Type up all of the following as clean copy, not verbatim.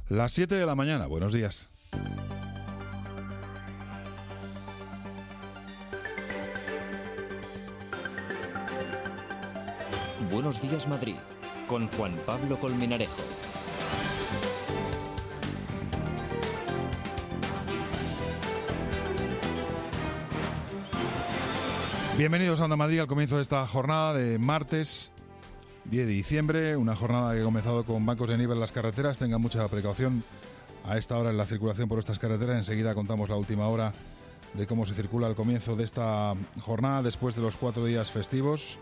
Las 7 de la mañana, buenos días. Buenos días, Madrid, con Juan Pablo Colmenarejo. Bienvenidos a Onda Madrid al comienzo de esta jornada de martes 10 de diciembre, una jornada que ha comenzado con bancos de nieve en las carreteras. Tengan mucha precaución a esta hora en la circulación por estas carreteras. Enseguida contamos la última hora de cómo se circula al comienzo de esta jornada después de los 4 días festivos.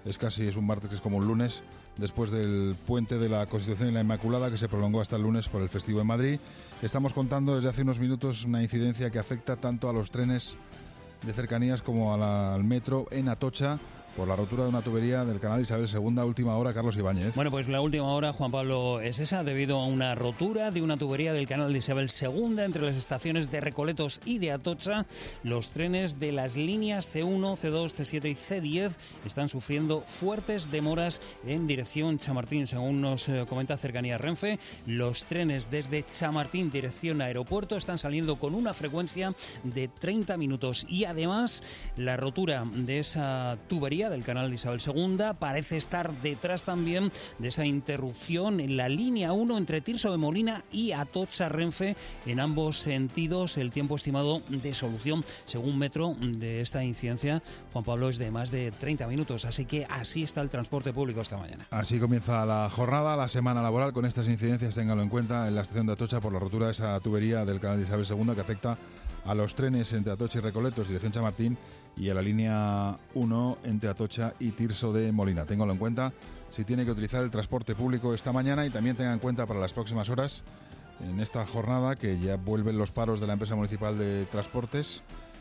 Es un martes que es como un lunes, después del puente de la Constitución y la Inmaculada, que se prolongó hasta el lunes por el festivo en Madrid. Estamos contando desde hace unos minutos una incidencia que afecta tanto a los trenes de cercanías como al metro en Atocha, por la rotura de una tubería del canal Isabel II. Última hora, Carlos Ibáñez. Bueno, pues la última hora, Juan Pablo, es esa, debido a una rotura de una tubería del canal de Isabel II entre las estaciones de Recoletos y de Atocha. Los trenes de las líneas C1, C2, C7 y C10 están sufriendo fuertes demoras en dirección Chamartín, según nos comenta Cercanías Renfe. Los trenes desde Chamartín dirección aeropuerto están saliendo con una frecuencia de 30 minutos y además la rotura de esa tubería del canal de Isabel II parece estar detrás también de esa interrupción en la línea 1 entre Tirso de Molina y Atocha Renfe. En ambos sentidos, el tiempo estimado de solución, según Metro, de esta incidencia, Juan Pablo, es de más de 30 minutos. Así que así está el transporte público esta mañana. Así comienza la jornada, la semana laboral, con estas incidencias, ténganlo en cuenta, en la estación de Atocha por la rotura de esa tubería del canal de Isabel II que afecta a los trenes entre Atocha y Recoletos, dirección Chamartín, y a la línea 1 entre Atocha y Tirso de Molina. Ténganlo en cuenta si tiene que utilizar el transporte público esta mañana, y también tengan en cuenta para las próximas horas, en esta jornada, que ya vuelven los paros de la empresa municipal de transportes,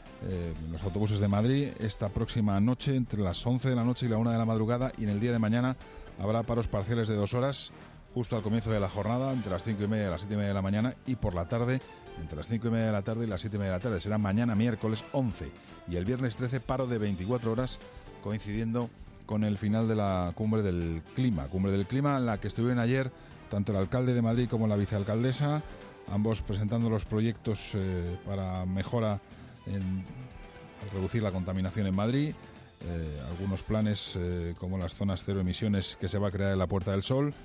los autobuses de Madrid, esta próxima noche, entre las 11 de la noche y la 1 de la madrugada, y en el día de mañana habrá paros parciales de 2 horas, justo al comienzo de la jornada, entre las 5:30 y las 7:30 de la mañana, y por la tarde, entre las 5:30 de la tarde y las 7:30 de la tarde. Será mañana miércoles 11 y el viernes 13 paro de 24 horas, coincidiendo con el final de la Cumbre del Clima en la que estuvieron ayer tanto el alcalde de Madrid como la vicealcaldesa, ambos presentando los proyectos para mejora en reducir la contaminación en Madrid, algunos planes como las zonas cero emisiones que se va a crear en la Puerta del Sol,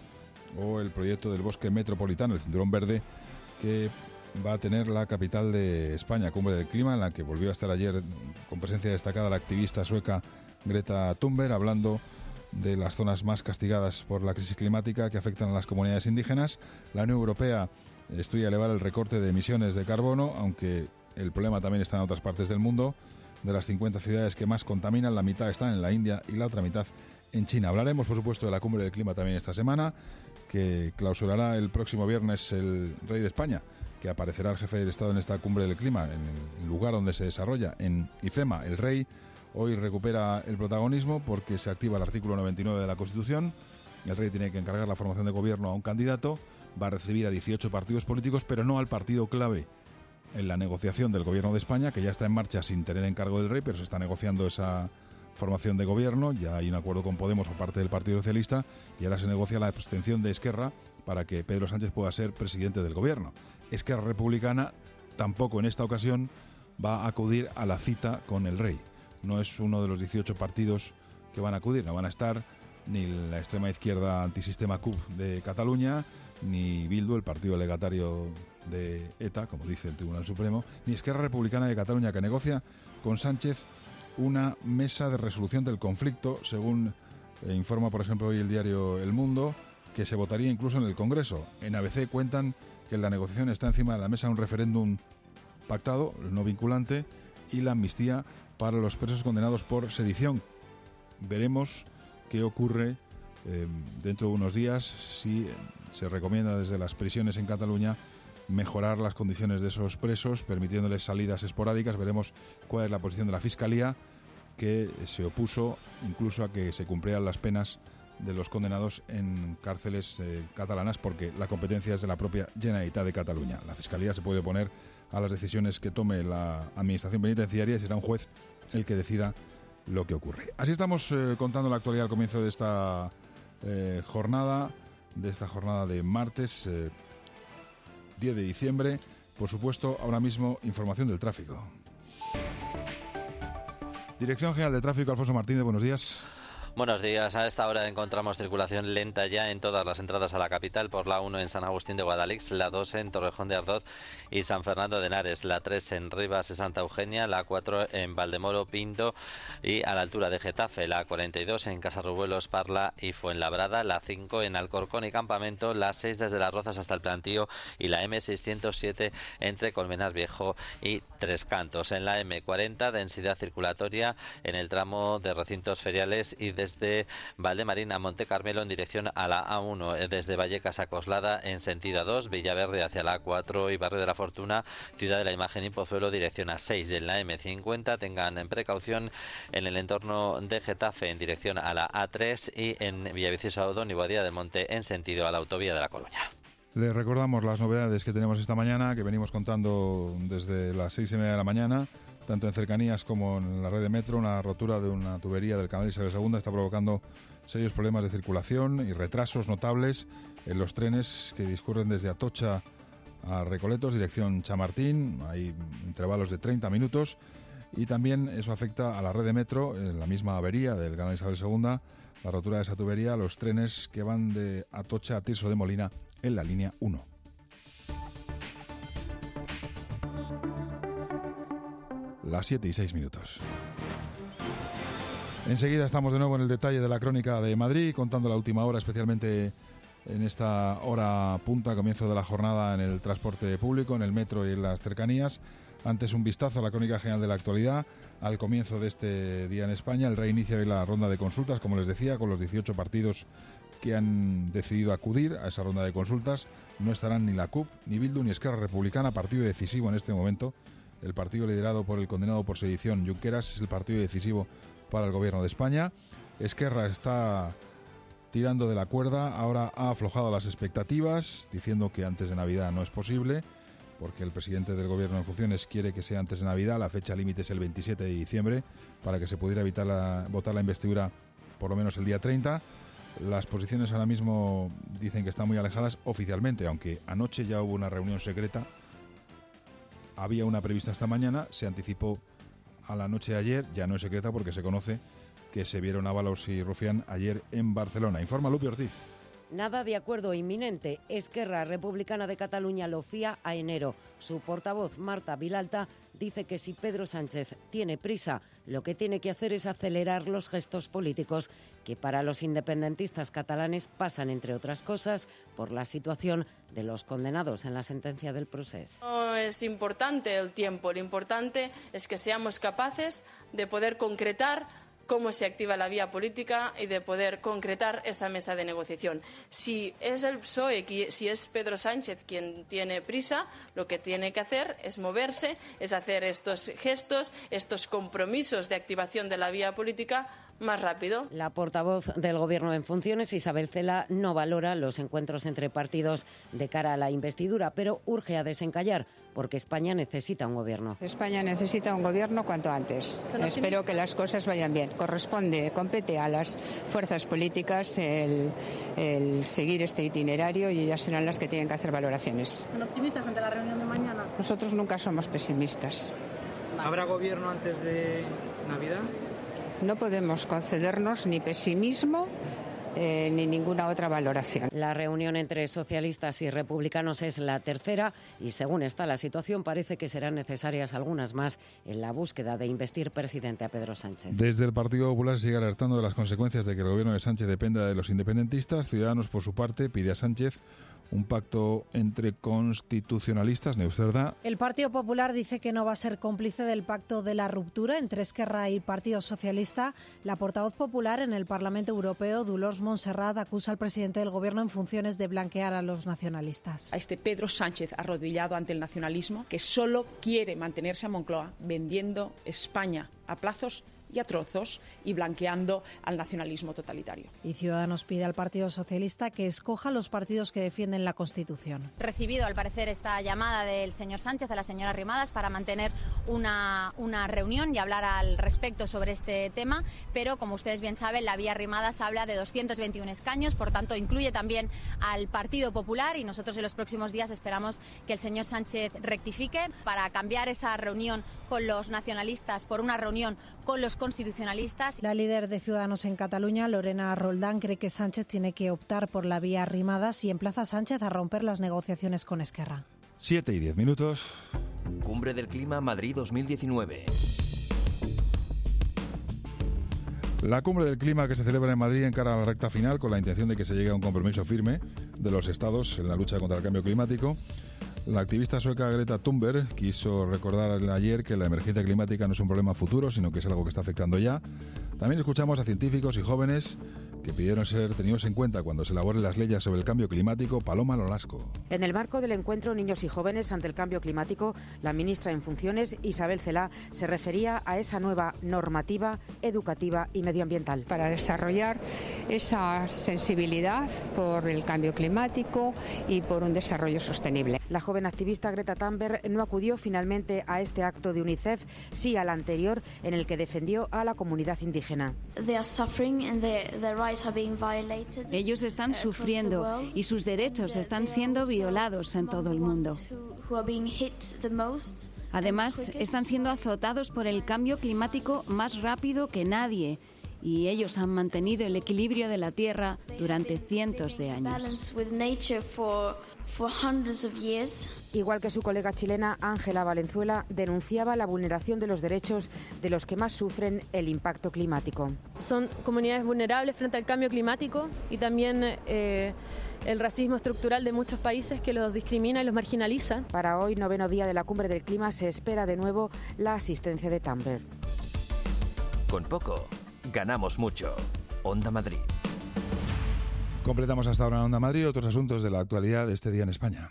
o el proyecto del bosque metropolitano, el cinturón verde, que va a tener la capital de España, Cumbre del Clima, en la que volvió a estar ayer con presencia destacada la activista sueca Greta Thunberg, hablando de las zonas más castigadas por la crisis climática que afectan a las comunidades indígenas. La Unión Europea estudia elevar el recorte de emisiones de carbono, aunque el problema también está en otras partes del mundo. De las 50 ciudades que más contaminan, la mitad están en la India y la otra mitad en China. Hablaremos, por supuesto, de la Cumbre del Clima también esta semana, que clausurará el próximo viernes el rey de España, que aparecerá el jefe del Estado en esta Cumbre del Clima, en el lugar donde se desarrolla, en IFEMA. El rey hoy recupera el protagonismo porque se activa el artículo 99 de la Constitución. El rey tiene que encargar la formación de gobierno a un candidato, va a recibir a 18 partidos políticos, pero no al partido clave en la negociación del gobierno de España, que ya está en marcha sin tener encargo del rey, pero se está negociando esa formación de gobierno. Ya hay un acuerdo con Podemos por parte del Partido Socialista y ahora se negocia la abstención de Esquerra para que Pedro Sánchez pueda ser presidente del gobierno. Esquerra Republicana tampoco en esta ocasión va a acudir a la cita con el rey. No es uno de los 18 partidos que van a acudir, no van a estar ni la extrema izquierda antisistema CUP de Cataluña, ni Bildu, el partido legatario de ETA, como dice el Tribunal Supremo, ni Esquerra Republicana de Cataluña, que negocia con Sánchez una mesa de resolución del conflicto, según informa, por ejemplo, hoy el diario El Mundo, que se votaría incluso en el Congreso. En ABC cuentan que en la negociación está encima de la mesa un referéndum pactado, no vinculante, y la amnistía para los presos condenados por sedición. Veremos qué ocurre dentro de unos días, si se recomienda desde las prisiones en Cataluña mejorar las condiciones de esos presos, permitiéndoles salidas esporádicas. Veremos cuál es la posición de la Fiscalía, que se opuso incluso a que se cumplieran las penas de los condenados en cárceles catalanas, porque la competencia es de la propia Generalitat de Cataluña. La Fiscalía se puede oponer a las decisiones que tome la Administración Penitenciaria y será un juez el que decida lo que ocurre. Así estamos contando la actualidad al comienzo de esta jornada de martes. 10 de diciembre. Por supuesto, ahora mismo, información del tráfico. Dirección General de Tráfico, Alfonso Martínez, buenos días. Buenos días. A esta hora encontramos circulación lenta ya en todas las entradas a la capital, por la 1 en San Agustín de Guadalix, la 2 en Torrejón de Ardoz y San Fernando de Henares, la 3 en Rivas y Santa Eugenia, la 4 en Valdemoro, Pinto y a la altura de Getafe, la 42 en Casarrubuelos, Parla y Fuenlabrada, la 5 en Alcorcón y Campamento, la 6 desde Las Rozas hasta el Plantío y la M607 entre Colmenar Viejo y Tres Cantos. En la M40, densidad circulatoria en el tramo de recintos feriales y desde Valdemarín a Monte Carmelo en dirección a la A1, desde Vallecas a Coslada en sentido A2, Villaverde hacia la A4 y Barrio de la Fortuna, Ciudad de la Imagen y Pozuelo dirección A6. En la M50 tengan precaución en el entorno de Getafe en dirección a la A3 y en Villaviciosa, Odón y Boadilla del Monte en sentido a la autovía de La Coruña. Les recordamos las novedades que tenemos esta mañana, que venimos contando desde las 6:30 de la mañana, tanto en cercanías como en la red de metro. Una rotura de una tubería del canal Isabel II está provocando serios problemas de circulación y retrasos notables en los trenes que discurren desde Atocha a Recoletos, dirección Chamartín. Hay intervalos de 30 minutos y también eso afecta a la red de metro, en la misma avería del canal Isabel II, la rotura de esa tubería, los trenes que van de Atocha a Tirso de Molina en la línea 1. Las 7:06. Enseguida estamos de nuevo en el detalle de la crónica de Madrid, contando la última hora, especialmente en esta hora punta, comienzo de la jornada en el transporte público, en el metro y en las cercanías. Antes un vistazo a la crónica general de la actualidad, al comienzo de este día en España. El reinicio de la ronda de consultas, como les decía, con los 18 partidos que han decidido acudir a esa ronda de consultas. No estarán ni la CUP, ni Bildu, ni Esquerra Republicana, partido decisivo en este momento. El partido liderado por el condenado por sedición Junqueras es el partido decisivo para el gobierno de España. Esquerra está tirando de la cuerda, ahora ha aflojado las expectativas, diciendo que antes de Navidad no es posible, porque el presidente del gobierno en funciones quiere que sea antes de Navidad. La fecha límite es el 27 de diciembre, para que se pudiera votar la investidura por lo menos el día 30. Las posiciones ahora mismo dicen que están muy alejadas oficialmente, aunque anoche ya hubo una reunión secreta. Había una prevista esta mañana, se anticipó a la noche de ayer, ya no es secreta porque se conoce que se vieron Ábalos y Rufián ayer en Barcelona. Informa Lupi Ortiz. Nada de acuerdo inminente. Esquerra Republicana de Cataluña lo fía a enero. Su portavoz, Marta Vilalta, dice que si Pedro Sánchez tiene prisa, lo que tiene que hacer es acelerar los gestos políticos que para los independentistas catalanes pasan, entre otras cosas, por la situación de los condenados en la sentencia del Procés. No es importante el tiempo, lo importante es que seamos capaces de poder concretar cómo se activa la vía política y de poder concretar esa mesa de negociación. Si es el PSOE, si es Pedro Sánchez quien tiene prisa, lo que tiene que hacer es moverse, es hacer estos gestos, estos compromisos de activación de la vía política más rápido. La portavoz del Gobierno en funciones, Isabel Cela, no valora los encuentros entre partidos de cara a la investidura, pero urge a desencallar, porque España necesita un gobierno. España necesita un gobierno cuanto antes. Espero que las cosas vayan bien. Compete a las fuerzas políticas el seguir este itinerario y ellas serán las que tienen que hacer valoraciones. ¿Son optimistas ante la reunión de mañana? Nosotros nunca somos pesimistas. ¿Habrá gobierno antes de Navidad? No podemos concedernos ni pesimismo ni ninguna otra valoración. La reunión entre socialistas y republicanos es la tercera y, según está la situación, parece que serán necesarias algunas más en la búsqueda de investir presidente a Pedro Sánchez. Desde el Partido Popular sigue alertando de las consecuencias de que el gobierno de Sánchez dependa de los independentistas. Ciudadanos, por su parte, pide a Sánchez un pacto entre constitucionalistas. Neuscerda. El Partido Popular dice que no va a ser cómplice del pacto de la ruptura entre Esquerra y Partido Socialista. La portavoz popular en el Parlamento Europeo, Dolors Montserrat, acusa al presidente del Gobierno en funciones de blanquear a los nacionalistas. A este Pedro Sánchez arrodillado ante el nacionalismo, que solo quiere mantenerse a Moncloa vendiendo España a plazos y a trozos y blanqueando al nacionalismo totalitario. Y Ciudadanos pide al Partido Socialista que escoja los partidos que defienden la Constitución. Recibido, al parecer, esta llamada del señor Sánchez a la señora Arrimadas para mantener una reunión y hablar al respecto sobre este tema, pero como ustedes bien saben, la vía Arrimadas habla de 221 escaños, por tanto incluye también al Partido Popular, y nosotros en los próximos días esperamos que el señor Sánchez rectifique para cambiar esa reunión con los nacionalistas por una reunión con los constitucionalistas. La líder de Ciudadanos en Cataluña, Lorena Roldán, cree que Sánchez tiene que optar por la vía Arrimadas y emplaza a Sánchez a romper las negociaciones con Esquerra. 7:10. Cumbre del Clima Madrid 2019. La cumbre del clima que se celebra en Madrid encara la recta final con la intención de que se llegue a un compromiso firme de los estados en la lucha contra el cambio climático. La activista sueca Greta Thunberg quiso recordar ayer que la emergencia climática no es un problema futuro, sino que es algo que está afectando ya. También escuchamos a científicos y jóvenes que pidieron ser tenidos en cuenta cuando se elaboren las leyes sobre el cambio climático. Paloma Nolasco. En el marco del encuentro Niños y Jóvenes ante el Cambio Climático, la ministra en funciones, Isabel Celaá, se refería a esa nueva normativa educativa y medioambiental. Para desarrollar esa sensibilidad por el cambio climático y por un desarrollo sostenible. La joven activista Greta Thunberg no acudió finalmente a este acto de UNICEF, sí al anterior, en el que defendió a la comunidad indígena. Ellos están sufriendo y sus derechos están siendo violados en todo el mundo. Además, están siendo azotados por el cambio climático más rápido que nadie. Y ellos han mantenido el equilibrio de la Tierra durante cientos de años. Igual que su colega chilena Ángela Valenzuela, denunciaba la vulneración de los derechos de los que más sufren el impacto climático. Son comunidades vulnerables frente al cambio climático y también el racismo estructural de muchos países que los discrimina y los marginaliza. Para hoy, 9º día de la Cumbre del Clima, se espera de nuevo la asistencia de Thunberg. Con poco, ganamos mucho. Onda Madrid. Completamos hasta ahora en Onda Madrid otros asuntos de la actualidad de este día en España.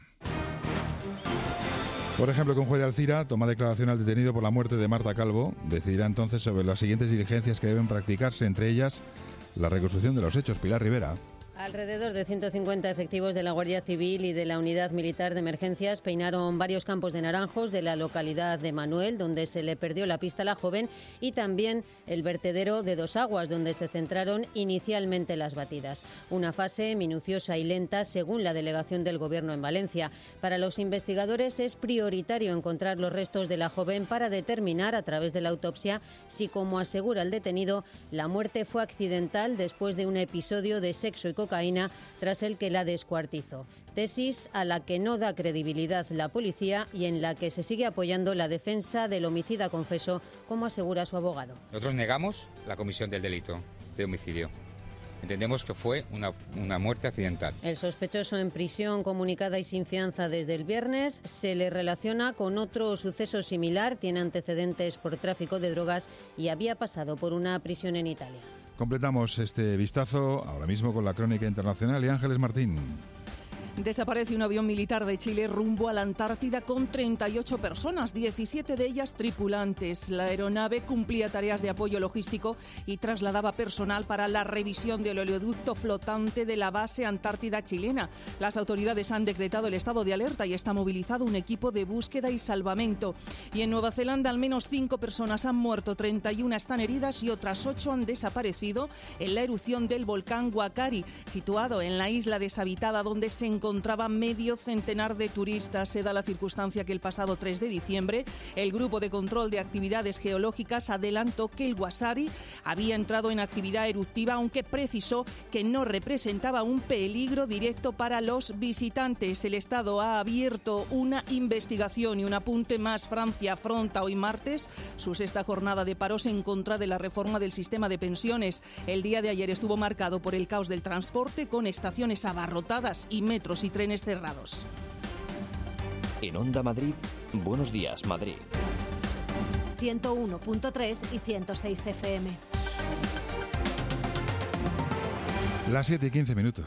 Por ejemplo, que un juez de Alcira toma declaración al detenido por la muerte de Marta Calvo. Decidirá entonces sobre las siguientes diligencias que deben practicarse, entre ellas la reconstrucción de los hechos. Pilar Rivera. Alrededor de 150 efectivos de la Guardia Civil y de la Unidad Militar de Emergencias peinaron varios campos de naranjos de la localidad de Manuel, donde se le perdió la pista a la joven, y también el vertedero de Dos Aguas, donde se centraron inicialmente las batidas. Una fase minuciosa y lenta, según la delegación del Gobierno en Valencia. Para los investigadores es prioritario encontrar los restos de la joven para determinar, a través de la autopsia, si, como asegura el detenido, la muerte fue accidental después de un episodio de sexo y cocaína tras el que la descuartizó. Tesis a la que no da credibilidad la policía y en la que se sigue apoyando la defensa del homicida confeso, como asegura su abogado. Nosotros negamos la comisión del delito de homicidio. Entendemos que fue una muerte accidental. El sospechoso en prisión comunicada y sin fianza desde el viernes se le relaciona con otro suceso similar, tiene antecedentes por tráfico de drogas y había pasado por una prisión en Italia. Completamos este vistazo ahora mismo con la crónica internacional y Ángeles Martín. Desaparece un avión militar de Chile rumbo a la Antártida con 38 personas, 17 de ellas tripulantes. La aeronave cumplía tareas de apoyo logístico y trasladaba personal para la revisión del oleoducto flotante de la base Antártida chilena. Las autoridades han decretado el estado de alerta y está movilizado un equipo de búsqueda y salvamento. Y en Nueva Zelanda al menos 5 personas han muerto, 31 están heridas y otras 8 han desaparecido en la erupción del volcán Huacari, situado en la isla deshabitada donde se encontraba medio centenar de turistas. Se da la circunstancia que el pasado 3 de diciembre el Grupo de Control de Actividades Geológicas adelantó que el Huacari había entrado en actividad eruptiva, aunque precisó que no representaba un peligro directo para los visitantes. El Estado ha abierto una investigación y un apunte más. Francia afronta hoy martes su 6ª jornada de paros en contra de la reforma del sistema de pensiones. El día de ayer estuvo marcado por el caos del transporte, con estaciones abarrotadas y metros y trenes cerrados. En Onda Madrid, Buenos Días Madrid. 101.3 y 106 FM. Las 7:15.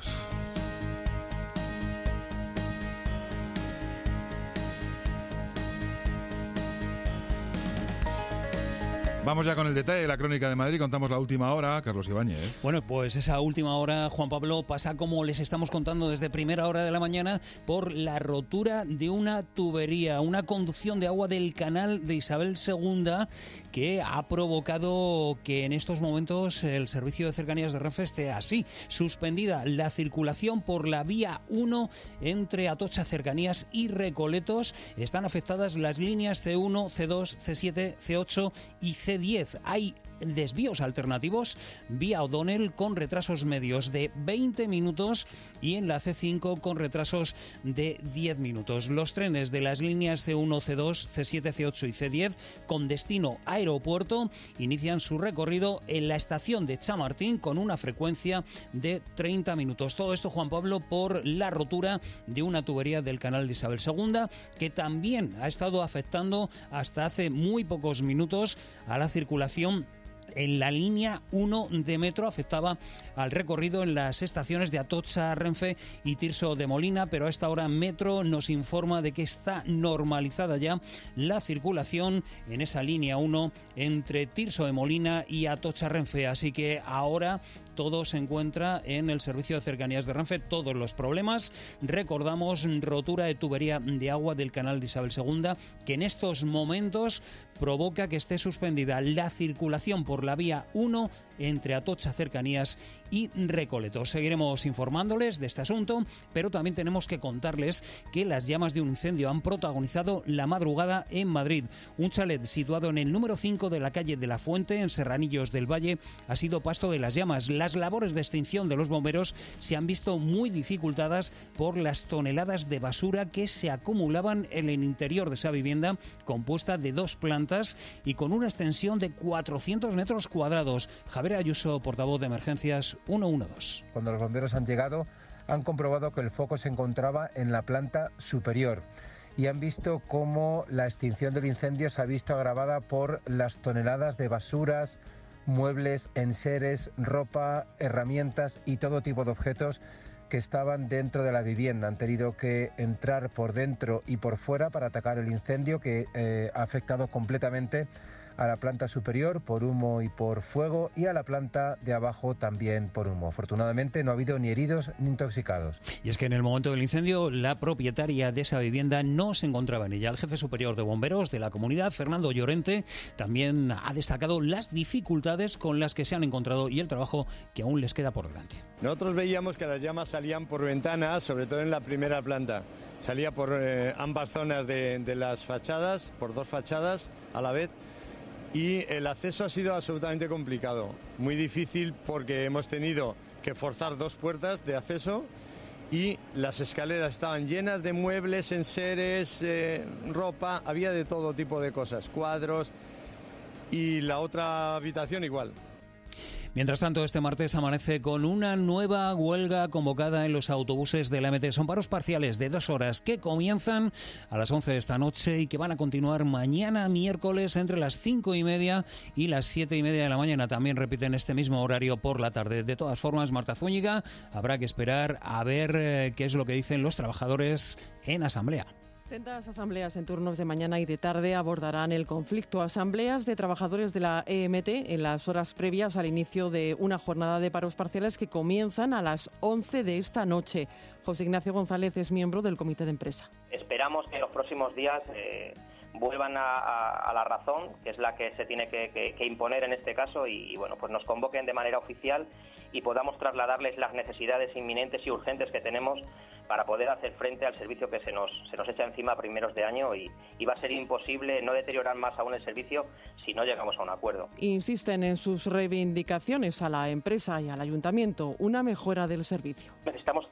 Vamos ya con el detalle de la crónica de Madrid. Contamos la última hora. Carlos Ibáñez. Bueno, pues esa última hora, Juan Pablo, pasa como les estamos contando desde primera hora de la mañana por la rotura de una tubería, una conducción de agua del canal de Isabel II que ha provocado que en estos momentos el servicio de cercanías de Renfe esté así, suspendida la circulación por la vía 1 entre Atocha Cercanías y Recoletos. Están afectadas las líneas C1, C2, C7, C8 y C10. Hay desvíos alternativos vía O'Donnell con retrasos medios de 20 minutos y en la C5 con retrasos de 10 minutos. Los trenes de las líneas C1, C2, C7, C8 y C10 con destino aeropuerto inician su recorrido en la estación de Chamartín con una frecuencia de 30 minutos. Todo esto, Juan Pablo, por la rotura de una tubería del canal de Isabel II que también ha estado afectando hasta hace muy pocos minutos a la circulación en la línea 1 de metro. Afectaba al recorrido en las estaciones de Atocha, Renfe y Tirso de Molina, pero a esta hora Metro nos informa de que está normalizada ya la circulación en esa línea 1 entre Tirso de Molina y Atocha, Renfe, así que ahora todo se encuentra en el servicio de cercanías de Renfe, todos los problemas. Recordamos, rotura de tubería de agua del canal de Isabel II, que en estos momentos provoca que esté suspendida la circulación por la vía 1 entre Atocha Cercanías y Recoletos. Seguiremos informándoles de este asunto, pero también tenemos que contarles que las llamas de un incendio han protagonizado la madrugada en Madrid. Un chalet situado en el número 5 de la calle de la Fuente, en Serranillos del Valle, ha sido pasto de las llamas. Las labores de extinción de los bomberos se han visto muy dificultadas por las toneladas de basura que se acumulaban en el interior de esa vivienda, compuesta de 2 plantas y con una extensión de 400 metros cuadrados. Javier Ayuso, portavoz de Emergencias 112. Cuando los bomberos han llegado, han comprobado que el foco se encontraba en la planta superior y han visto cómo la extinción del incendio se ha visto agravada por las toneladas de basuras, muebles, enseres, ropa, herramientas y todo tipo de objetos que estaban dentro de la vivienda. Han tenido que entrar por dentro y por fuera para atacar el incendio que ha afectado completamente a la planta superior por humo y por fuego y a la planta de abajo también por humo. Afortunadamente no ha habido ni heridos ni intoxicados. Y es que en el momento del incendio la propietaria de esa vivienda no se encontraba en ella. El jefe superior de bomberos de la comunidad, Fernando Llorente, también ha destacado las dificultades con las que se han encontrado y el trabajo que aún les queda por delante. Nosotros veíamos que las llamas salían por ventanas, sobre todo en la primera planta. Salía por ambas zonas de las fachadas, por 2 fachadas a la vez. Y el acceso ha sido absolutamente complicado, muy difícil porque hemos tenido que forzar 2 puertas de acceso y las escaleras estaban llenas de muebles, enseres, ropa, había de todo tipo de cosas, cuadros y la otra habitación igual. Mientras tanto, este martes amanece con una nueva huelga convocada en los autobuses de la MT. Son paros parciales de 2 horas que comienzan a las 11 de esta noche y que van a continuar mañana miércoles entre las 5:30 y las 7:30 de la mañana. También repiten este mismo horario por la tarde. De todas formas, Marta Zúñiga, habrá que esperar a ver qué es lo que dicen los trabajadores en asamblea. Sendas asambleas en turnos de mañana y de tarde abordarán el conflicto. Asambleas de trabajadores de la EMT en las horas previas al inicio de una jornada de paros parciales que comienzan a las 11 de esta noche. José Ignacio González es miembro del comité de empresa. Esperamos que en los próximos días vuelvan a la razón, que es la que se tiene que imponer en este caso, y bueno, pues nos convoquen de manera oficial y podamos trasladarles las necesidades inminentes y urgentes que tenemos para poder hacer frente al servicio que se nos echa encima a primeros de año y va a ser imposible no deteriorar más aún el servicio si no llegamos a un acuerdo. Insisten en sus reivindicaciones a la empresa y al ayuntamiento, una mejora del servicio. Necesitamos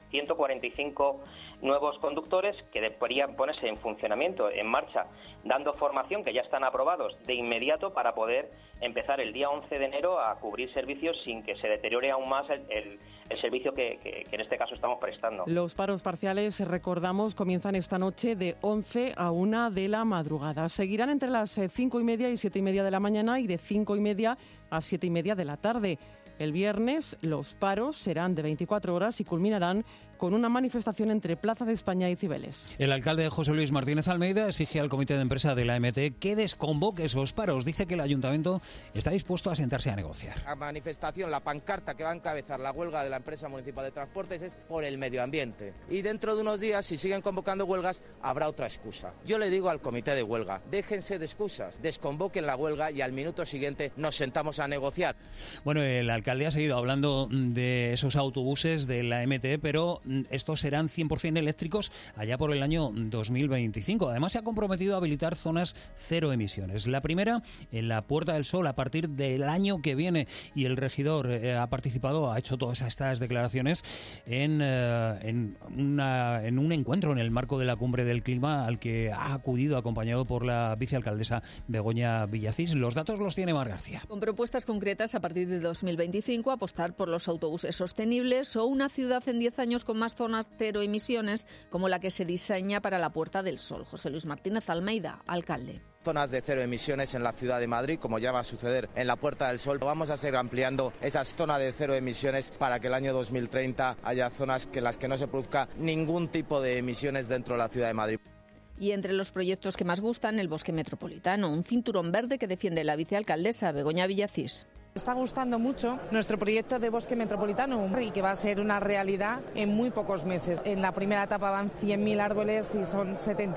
145 nuevos conductores que deberían ponerse en funcionamiento, en marcha, dando formación, que ya están aprobados de inmediato para poder empezar el día 11 de enero a cubrir servicios sin que se deteriore aún más el servicio que en este caso estamos prestando. Los paros parciales, recordamos, comienzan esta noche de 11 a 1 de la madrugada. Seguirán entre las 5:30 y 7:30 de la mañana y de 5:30 a 7:30 de la tarde. El viernes los paros serán de 24 horas y culminarán con una manifestación entre Plaza de España y Cibeles. El alcalde José Luis Martínez Almeida exige al comité de empresa de la AMT que desconvoque esos paros. Dice que el ayuntamiento está dispuesto a sentarse a negociar. La manifestación, la pancarta que va a encabezar la huelga de la empresa municipal de transportes es por el medio ambiente. Y dentro de unos días, si siguen convocando huelgas, habrá otra excusa. Yo le digo al comité de huelga, déjense de excusas, desconvoquen la huelga y al minuto siguiente nos sentamos a negociar. Bueno, el alcalde ha seguido hablando de esos autobuses de la MT, pero estos serán 100% eléctricos allá por el año 2025. Además, se ha comprometido a habilitar zonas cero emisiones. La primera, en la Puerta del Sol, a partir del año que viene. Y el regidor ha participado, ha hecho todas estas declaraciones en un encuentro en el marco de la Cumbre del Clima al que ha acudido acompañado por la vicealcaldesa Begoña Villacís. Los datos los tiene Mar García. Con propuestas concretas a partir de 2025, apostar por los autobuses sostenibles o una ciudad en 10 años con más zonas cero emisiones como la que se diseña para la Puerta del Sol. José Luis Martínez Almeida, alcalde. Zonas de cero emisiones en la ciudad de Madrid, como ya va a suceder en la Puerta del Sol. Vamos a seguir ampliando esas zonas de cero emisiones para que el año 2030 haya zonas que las que no se produzca ningún tipo de emisiones dentro de la ciudad de Madrid. Y entre los proyectos que más gustan, el bosque metropolitano, un cinturón verde que defiende la vicealcaldesa Begoña Villacís. Está gustando mucho nuestro proyecto de bosque metropolitano y que va a ser una realidad en muy pocos meses. En la primera etapa van 100.000 árboles y son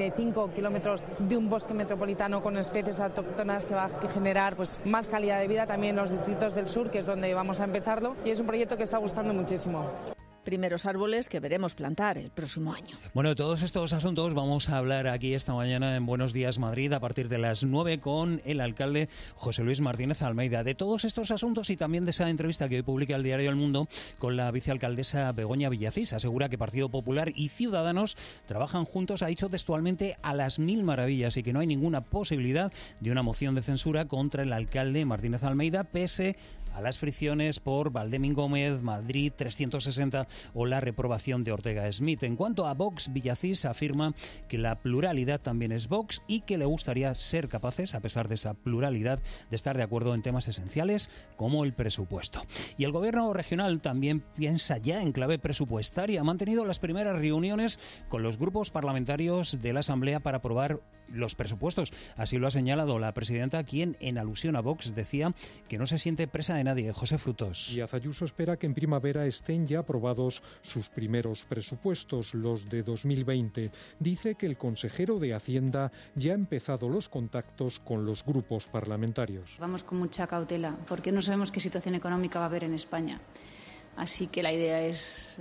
75 kilómetros de un bosque metropolitano con especies autóctonas que va a generar más calidad de vida también en los distritos del sur, que es donde vamos a empezarlo, y es un proyecto que está gustando muchísimo. Primeros árboles que veremos plantar el próximo año. Bueno, de todos estos asuntos vamos a hablar aquí esta mañana en Buenos Días Madrid a partir de las 9 con el alcalde José Luis Martínez Almeida. De todos estos asuntos y también de esa entrevista que hoy publica el diario El Mundo con la vicealcaldesa Begoña Villacís. Asegura que Partido Popular y Ciudadanos trabajan juntos, ha dicho textualmente, a las mil maravillas y que no hay ninguna posibilidad de una moción de censura contra el alcalde Martínez Almeida, pese a las fricciones por Valdemín Gómez, Madrid 360 o la reprobación de Ortega Smith. En cuanto a Vox, Villacís afirma que la pluralidad también es Vox y que le gustaría ser capaces, a pesar de esa pluralidad, de estar de acuerdo en temas esenciales como el presupuesto. Y el gobierno regional también piensa ya en clave presupuestaria. Ha mantenido las primeras reuniones con los grupos parlamentarios de la Asamblea para aprobar los presupuestos. Así lo ha señalado la presidenta, quien en alusión a Vox decía que no se siente presa de nadie. José Frutos. Díaz Ayuso espera que en primavera estén ya aprobados sus primeros presupuestos, los de 2020. Dice que el consejero de Hacienda ya ha empezado los contactos con los grupos parlamentarios. Vamos con mucha cautela porque no sabemos qué situación económica va a haber en España. Así que la idea es,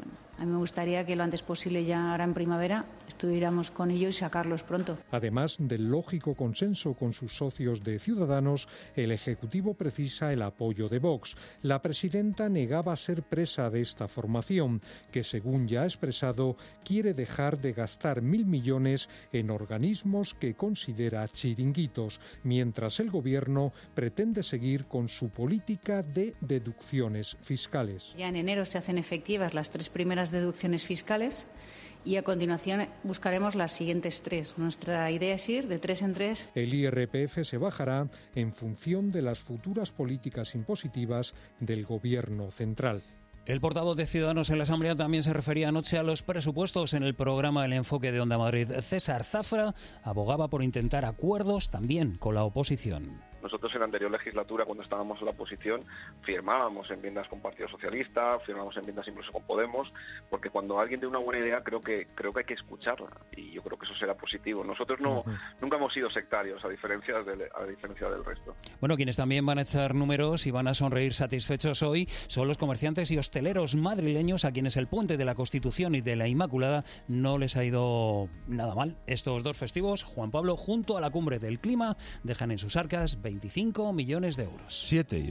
a mí me gustaría que lo antes posible, ya ahora en primavera, estuviéramos con ellos y sacarlos pronto. Además del lógico consenso con sus socios de Ciudadanos, el Ejecutivo precisa el apoyo de Vox. La presidenta negaba ser presa de esta formación, que según ya ha expresado, quiere dejar de gastar 1.000 millones en organismos que considera chiringuitos, mientras el Gobierno pretende seguir con su política de deducciones fiscales. Ya en enero se hacen efectivas las 3 primeras deducciones fiscales y a continuación buscaremos las siguientes 3. Nuestra idea es ir de 3 en 3. El IRPF se bajará en función de las futuras políticas impositivas del Gobierno central. El portavoz de Ciudadanos en la Asamblea también se refería anoche a los presupuestos en el programa El Enfoque de Onda Madrid. César Zafra abogaba por intentar acuerdos también con la oposición. Nosotros en la anterior legislatura, cuando estábamos en la oposición, firmábamos enmiendas con Partido Socialista, firmábamos enmiendas incluso con Podemos, porque cuando alguien tiene una buena idea, creo que hay que escucharla, y yo creo que eso será positivo. Nosotros nunca hemos sido sectarios, a diferencia del resto. Bueno, quienes también van a echar números y van a sonreír satisfechos hoy son los comerciantes y hosteleros madrileños, a quienes el puente de la Constitución y de la Inmaculada no les ha ido nada mal. Estos dos festivos, Juan Pablo, junto a la Cumbre del Clima, dejan en sus arcas 25 millones de euros.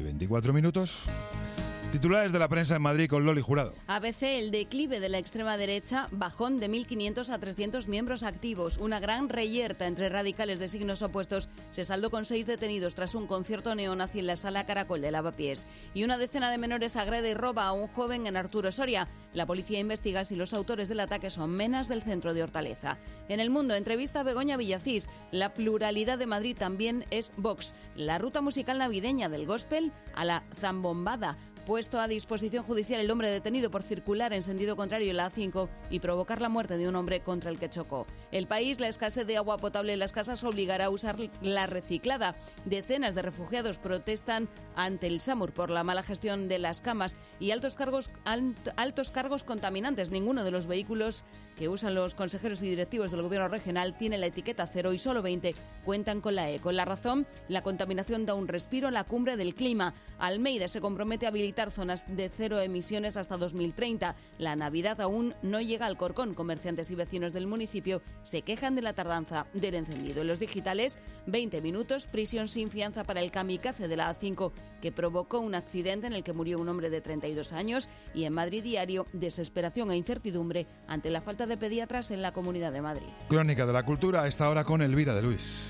7:24. Titulares de la prensa en Madrid con Loli Jurado. ABC, el declive de la extrema derecha, bajón de 1.500 a 300 miembros activos. Una gran reyerta entre radicales de signos opuestos se saldó con 6 detenidos tras un concierto neonazi en la Sala Caracol de Lavapiés. Y una decena de menores agrede y roba a un joven en Arturo Soria. La policía investiga si los autores del ataque son menas del centro de Hortaleza. En El Mundo, entrevista a Begoña Villacís. La pluralidad de Madrid también es Vox. La ruta musical navideña del gospel a la zambombada. puesto a disposición judicial el hombre detenido por circular en sentido contrario en la A5 y provocar la muerte de un hombre contra el que chocó. El país, la escasez de agua potable en las casas obligará a usar la reciclada. Decenas de refugiados protestan ante el SAMUR por la mala gestión de las camas y altos cargos contaminantes. Ninguno de los vehículos que usan los consejeros y directivos del gobierno regional tiene la etiqueta 0 y solo 20 cuentan con la E. Con la razón, la contaminación da un respiro a la cumbre del clima. Almeida se compromete a habilitar zonas de cero emisiones hasta 2030. La Navidad aún no llega al Corcón. Comerciantes y vecinos del municipio se quejan de la tardanza del encendido. En los digitales, 20 minutos, prisión sin fianza para el kamikaze de la A5 que provocó un accidente en el que murió un hombre de 32 años, y en Madrid Diario, desesperación e incertidumbre ante la falta de pediatras en la Comunidad de Madrid. Crónica de la Cultura a esta hora con Elvira de Luis.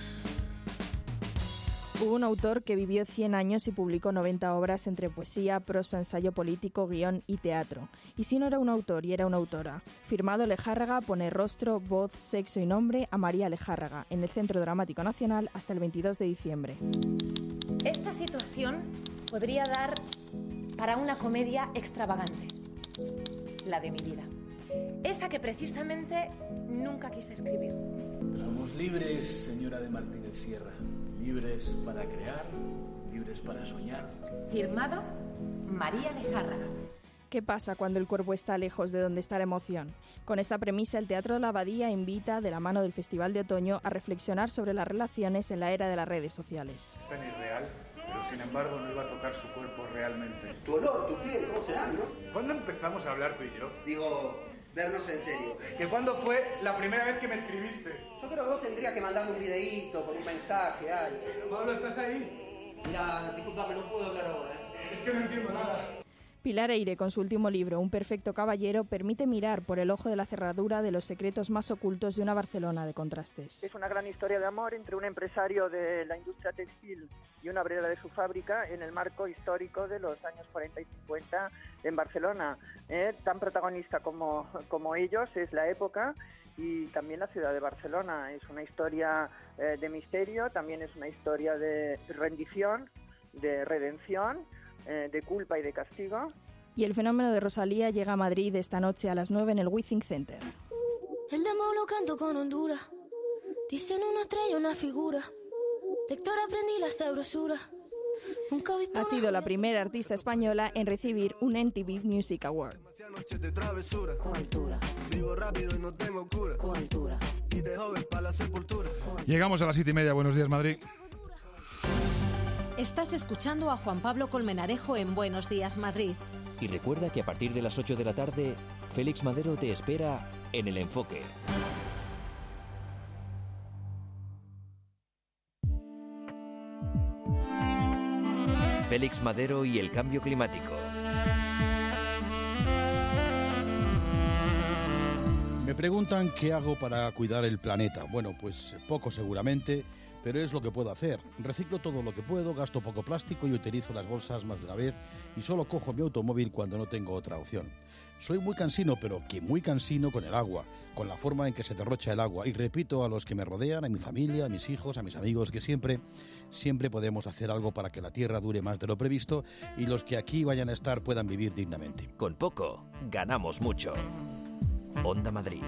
Hubo un autor que vivió 100 años y publicó 90 obras entre poesía, prosa, ensayo político, guión y teatro. Y si no era un autor y era una autora, firmado Lejárraga pone rostro, voz, sexo y nombre a María Lejárraga en el Centro Dramático Nacional hasta el 22 de diciembre. Esta situación podría dar para una comedia extravagante, la de mi vida. Esa que precisamente nunca quise escribir. Somos libres, señora de Martínez Sierra. Libres para crear, libres para soñar. Firmado, María Lejárraga. ¿Qué pasa cuando el cuerpo está lejos de donde está la emoción? Con esta premisa, el Teatro de la Abadía invita, de la mano del Festival de Otoño, a reflexionar sobre las relaciones en la era de las redes sociales. Es tan irreal, pero sin embargo no iba a tocar su cuerpo realmente. Tu olor, tu piel, ¿cómo será, no? ¿Cuándo empezamos a hablar tú y yo? Digo, vernos en serio. ¿Que cuándo fue la primera vez que me escribiste? Yo creo que vos tendrías que mandarme un videíto con un mensaje, algo. Pablo, ¿estás ahí? Mira, disculpame, no puedo hablar ahora, Es que no entiendo nada. Pilar Eyre, con su último libro, Un perfecto caballero, permite mirar por el ojo de la cerradura de los secretos más ocultos de una Barcelona de contrastes. Es una gran historia de amor entre un empresario de la industria textil y una obrera de su fábrica en el marco histórico de los años 40 y 50 en Barcelona. Tan protagonista como ellos es la época y también la ciudad de Barcelona. Es una historia de misterio, también es una historia de rendición, de redención, de culpa y de castigo. Y el fenómeno de Rosalía llega a Madrid esta noche a las 9 en el Withing Center. El demo lo canto con Honduras. Dicen una estrella, una figura. De Héctor aprendí la sabrosura. Ha sido la primera artista española en recibir un MTV Music Award. Llegamos a las 7:30. Buenos días, Madrid. Estás escuchando a Juan Pablo Colmenarejo en Buenos Días, Madrid. Y recuerda que a partir de las 8 de la tarde, Félix Madero te espera en El Enfoque. Félix Madero y el cambio climático. Me preguntan qué hago para cuidar el planeta. Bueno, pues poco seguramente, pero es lo que puedo hacer. Reciclo todo lo que puedo, gasto poco plástico y utilizo las bolsas más de una vez y solo cojo mi automóvil cuando no tengo otra opción. Soy muy cansino, pero que muy cansino con el agua, con la forma en que se derrocha el agua. Y repito a los que me rodean, a mi familia, a mis hijos, a mis amigos, que siempre podemos hacer algo para que la Tierra dure más de lo previsto y los que aquí vayan a estar puedan vivir dignamente. Con poco, ganamos mucho. Onda Madrid.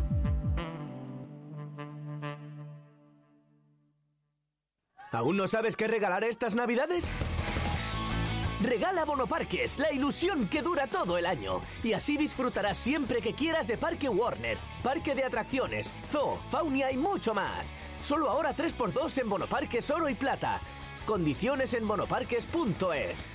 ¿Aún no sabes qué regalar estas Navidades? Regala Bonoparques, la ilusión que dura todo el año. Y así disfrutarás siempre que quieras de Parque Warner, parque de atracciones, zoo, Faunia y mucho más. Solo ahora 3x2 en Bonoparques Oro y Plata. Condiciones en bonoparques.es.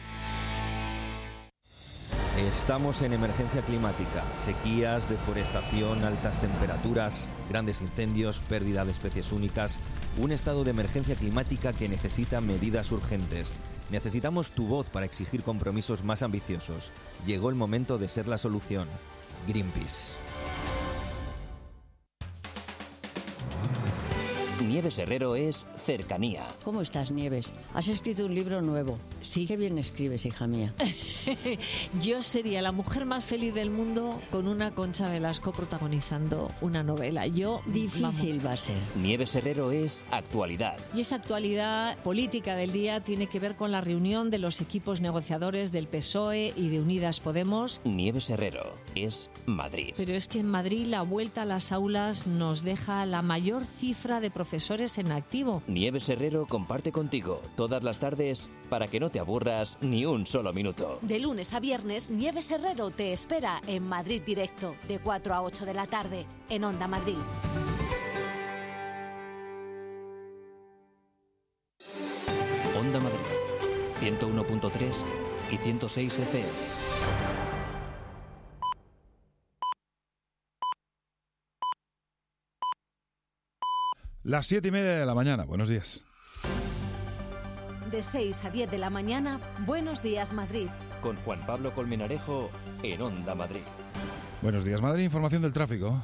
Estamos en emergencia climática, sequías, deforestación, altas temperaturas, grandes incendios, pérdida de especies únicas, un estado de emergencia climática que necesita medidas urgentes. Necesitamos tu voz para exigir compromisos más ambiciosos. Llegó el momento de ser la solución. Greenpeace. Nieves Herrero es cercanía. ¿Cómo estás, Nieves? Has escrito un libro nuevo. Sí, que bien escribes, hija mía. Yo sería la mujer más feliz del mundo con una Concha Velasco protagonizando una novela. Difícil va a ser. Nieves Herrero es actualidad. Y esa actualidad política del día tiene que ver con la reunión de los equipos negociadores del PSOE y de Unidas Podemos. Nieves Herrero es Madrid. Pero es que en Madrid la vuelta a las aulas nos deja la mayor cifra de profesores en activo. Nieves Herrero comparte contigo todas las tardes para que no te aburras ni un solo minuto. De lunes a viernes, Nieves Herrero te espera en Madrid Directo, de 4 a 8 de la tarde, en Onda Madrid. Onda Madrid, 101.3 y 106 FM. Las 7:30 de la mañana. Buenos días. De 6 a 10 de la mañana, Buenos Días Madrid. Con Juan Pablo Colmenarejo en Onda Madrid. Buenos días, Madrid. Información del tráfico.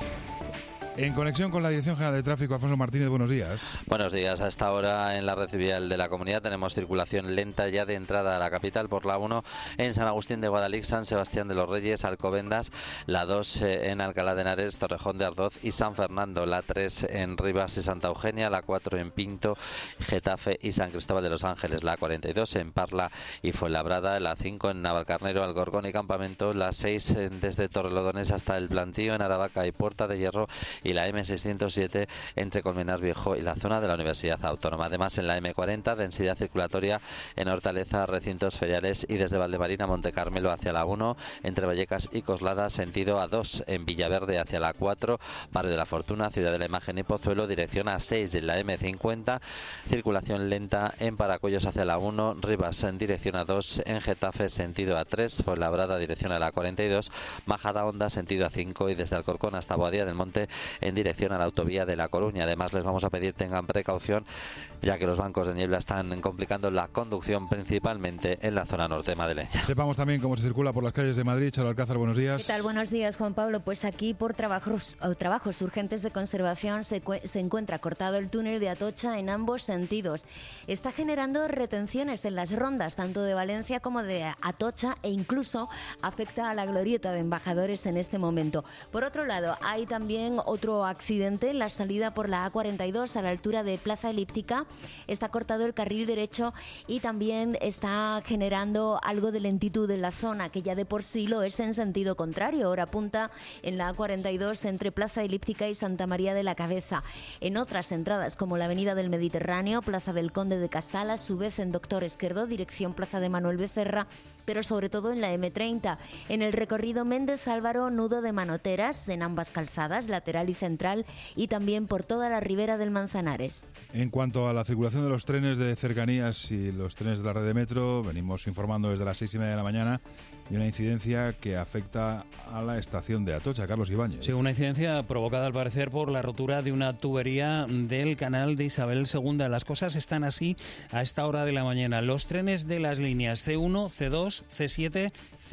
En conexión con la Dirección General de Tráfico, Alfonso Martínez, buenos días. Buenos días. A esta hora en la red vial de la comunidad tenemos circulación lenta ya de entrada a la capital por la 1 en San Agustín de Guadalix, San Sebastián de los Reyes, Alcobendas, la 2 en Alcalá de Henares, Torrejón de Ardoz y San Fernando, la 3 en Rivas y Santa Eugenia, la 4 en Pinto, Getafe y San Cristóbal de los Ángeles, la 42 en Parla y Fuenlabrada, la 5 en Navalcarnero, Alcorcón y Campamento, la 6 desde Torrelodones hasta el Plantío en Aravaca y Puerta de Hierro y la M607 entre Colmenar Viejo y la zona de la Universidad Autónoma. Además, en la M40, densidad circulatoria en Hortaleza, recintos feriales y desde Valdemarín a Montecarmelo hacia la 1, entre Vallecas y Coslada, sentido A2 en Villaverde hacia la 4, Barrio de la Fortuna, Ciudad de la Imagen y Pozuelo, dirección A6 en la M50, circulación lenta en Paracuellos hacia la 1, Rivas en dirección A2, en Getafe sentido A3, Fuenlabrada dirección a la 42, Majadahonda sentido A5 y desde Alcorcón hasta Boadilla del Monte en dirección a la autovía de La Coruña. Además, les vamos a pedir tengan precaución, ya que los bancos de niebla están complicando la conducción, principalmente en la zona norte madrileña. Sepamos también cómo se circula por las calles de Madrid. Charo Alcázar, buenos días. ¿Qué tal? Buenos días, Juan Pablo. Pues aquí, por trabajos urgentes de conservación, se encuentra cortado el túnel de Atocha en ambos sentidos. Está generando retenciones en las rondas, tanto de Valencia como de Atocha, e incluso afecta a la glorieta de Embajadores en este momento. Por otro lado, hay también otro accidente en la salida por la A42 a la altura de Plaza Elíptica. Está cortado el carril derecho y también está generando algo de lentitud en la zona, que ya de por sí lo es en sentido contrario, hora punta en la A42 entre Plaza Elíptica y Santa María de la Cabeza. En otras entradas, como la Avenida del Mediterráneo, Plaza del Conde de Casal, a su vez en Doctor Esquerdo, dirección Plaza de Manuel Becerra, pero sobre todo en la M30. En el recorrido Méndez Álvaro, nudo de Manoteras, en ambas calzadas, lateral y central, y también por toda la ribera del Manzanares. En cuanto a la circulación de los trenes de cercanías y los trenes de la red de metro, venimos informando desde las 6:30 de la mañana de una incidencia que afecta a la estación de Atocha. Carlos Ibáñez. Sí, una incidencia provocada al parecer por la rotura de una tubería del canal de Isabel II. Las cosas están así a esta hora de la mañana. Los trenes de las líneas C1, C2, C7,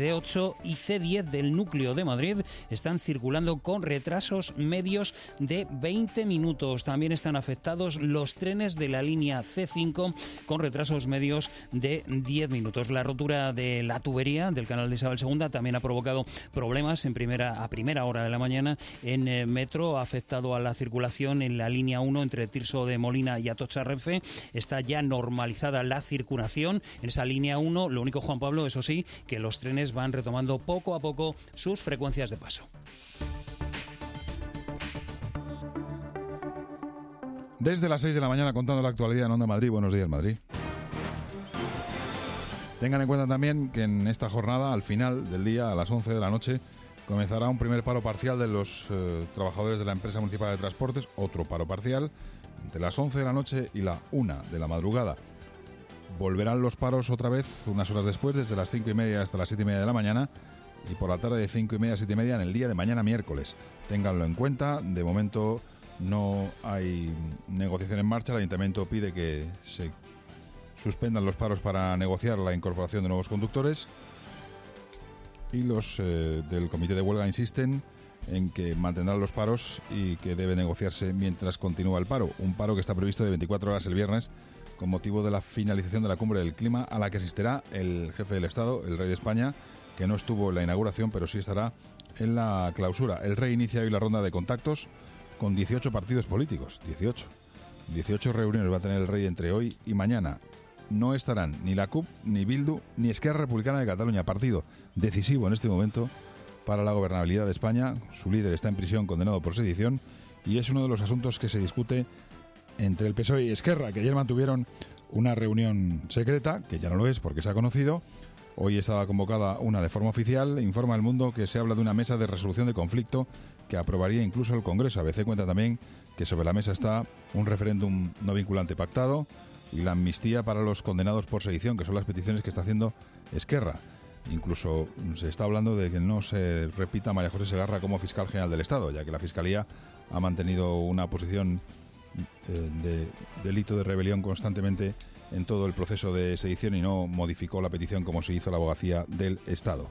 C8 y C10 del núcleo de Madrid están circulando con retrasos medios de 20 minutos. También están afectados los trenes de la línea C5 con retrasos medios de 10 minutos. La rotura de la tubería del canal de Isabel II también ha provocado problemas a primera hora de la mañana en metro. Ha afectado a la circulación en la línea 1 entre Tirso de Molina y Atocha Renfe. Está ya normalizada la circulación en esa línea 1. Lo único, Juan Pablo, eso sí, que los trenes van retomando poco a poco sus frecuencias de paso. Desde las 6 de la mañana contando la actualidad en Onda Madrid. Buenos días, Madrid. Tengan en cuenta también que en esta jornada, al final del día, a las 11 de la noche, comenzará un primer paro parcial de los trabajadores de la empresa municipal de transportes, otro paro parcial, entre las 11 de la noche y la 1 de la madrugada. Volverán los paros otra vez unas horas después, desde las 5:30 hasta las 7:30 de la mañana, y por la tarde de 5:30 a 7:30 en el día de mañana miércoles. Ténganlo en cuenta. De momento no hay negociación en marcha. El Ayuntamiento pide que se suspendan los paros para negociar la incorporación de nuevos conductores, y los del comité de huelga insisten en que mantendrán los paros y que debe negociarse mientras continúa el paro. Un paro que está previsto de 24 horas el viernes con motivo de la finalización de la Cumbre del Clima, a la que asistirá el jefe del Estado, el rey de España, que no estuvo en la inauguración, pero sí estará en la clausura. El rey inicia hoy la ronda de contactos con 18 partidos políticos. 18 reuniones va a tener el rey entre hoy y mañana. No estarán ni la CUP, ni Bildu, ni Esquerra Republicana de Cataluña, partido decisivo en este momento para la gobernabilidad de España. Su líder está en prisión, condenado por sedición, y es uno de los asuntos que se discute entre el PSOE y Esquerra, que ayer mantuvieron una reunión secreta, que ya no lo es porque se ha conocido. Hoy estaba convocada una de forma oficial. Informa El Mundo que se habla de una mesa de resolución de conflicto que aprobaría incluso el Congreso. ABC cuenta también que sobre la mesa está un referéndum no vinculante pactado y la amnistía para los condenados por sedición, que son las peticiones que está haciendo Esquerra. Incluso se está hablando de que no se repita María José Segarra como fiscal general del Estado, ya que la Fiscalía ha mantenido una posición de delito de rebelión constantemente en todo el proceso de sedición y no modificó la petición como se hizo la Abogacía del Estado.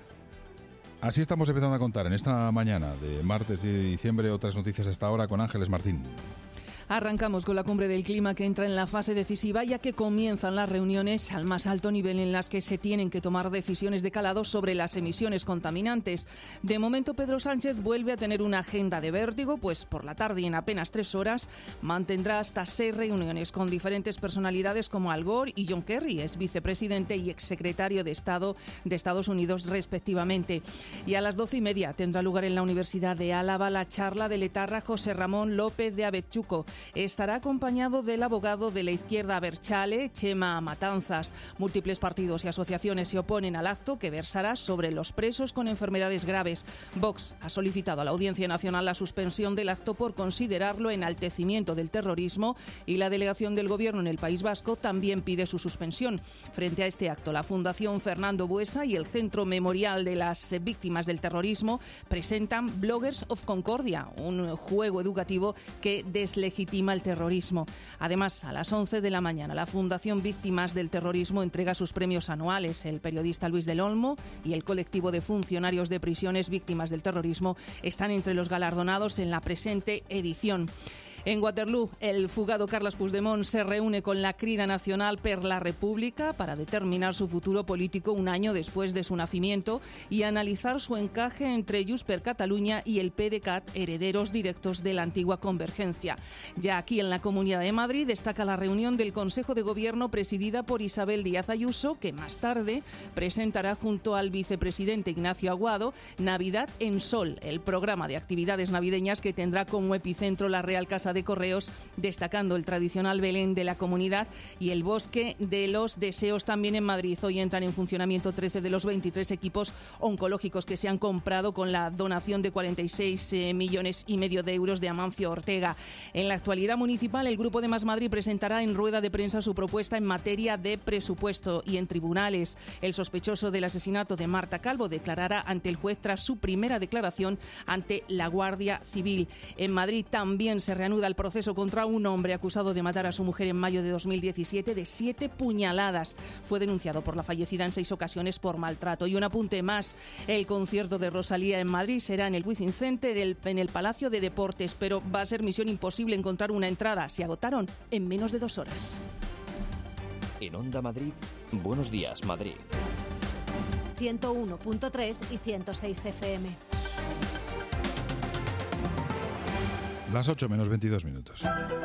Así estamos empezando a contar en esta mañana de martes de diciembre otras noticias hasta ahora con Ángeles Martín. Arrancamos con la Cumbre del Clima, que entra en la fase decisiva, ya que comienzan las reuniones al más alto nivel en las que se tienen que tomar decisiones de calado sobre las emisiones contaminantes. De momento, Pedro Sánchez vuelve a tener una agenda de vértigo, pues por la tarde y en apenas 3 horas mantendrá hasta 6 reuniones con diferentes personalidades como Al Gore y John Kerry, ex vicepresidente y exsecretario de Estado de Estados Unidos respectivamente. Y a las 12:30 tendrá lugar en la Universidad de Álava la charla del etarra José Ramón López de Avechuco. Estará acompañado del abogado de la izquierda abertzale, Chema Matanzas. Múltiples partidos y asociaciones se oponen al acto, que versará sobre los presos con enfermedades graves. Vox ha solicitado a la Audiencia Nacional la suspensión del acto por considerarlo enaltecimiento del terrorismo, y la delegación del Gobierno en el País Vasco también pide su suspensión. Frente a este acto, la Fundación Fernando Buesa y el Centro Memorial de las Víctimas del Terrorismo presentan Bloggers of Concordia, un juego educativo que deslegitima el terrorismo. Además, a las 11 de la mañana, la Fundación Víctimas del Terrorismo entrega sus premios anuales. El periodista Luis del Olmo y el colectivo de funcionarios de prisiones víctimas del terrorismo están entre los galardonados en la presente edición. En Waterloo, el fugado Carles Puigdemont se reúne con la Crida Nacional per la República para determinar su futuro político un año después de su nacimiento y analizar su encaje entre Junts per Catalunya y el PDeCAT, herederos directos de la antigua Convergencia. Ya aquí en la Comunidad de Madrid destaca la reunión del Consejo de Gobierno presidida por Isabel Díaz Ayuso, que más tarde presentará junto al vicepresidente Ignacio Aguado Navidad en Sol, el programa de actividades navideñas que tendrá como epicentro la Real Casa de Correos, destacando el tradicional Belén de la comunidad y el Bosque de los Deseos también en Madrid. Hoy entran en funcionamiento 13 de los 23 equipos oncológicos que se han comprado con la donación de 46,5 millones de euros de Amancio Ortega. En la actualidad municipal, el Grupo de Más Madrid presentará en rueda de prensa su propuesta en materia de presupuesto, y en tribunales el sospechoso del asesinato de Marta Calvo declarará ante el juez tras su primera declaración ante la Guardia Civil. En Madrid también se reanuda el proceso contra un hombre acusado de matar a su mujer en mayo de 2017 de 7 puñaladas. Fue denunciado por la fallecida en 6 ocasiones por maltrato. Y un apunte más: el concierto de Rosalía en Madrid será en el Wizzing Center, en el Palacio de Deportes, pero va a ser misión imposible encontrar una entrada. Se agotaron en menos de 2 horas. En Onda Madrid, Buenos Días Madrid. 101.3 y 106 FM. Las 8 menos 22 minutos.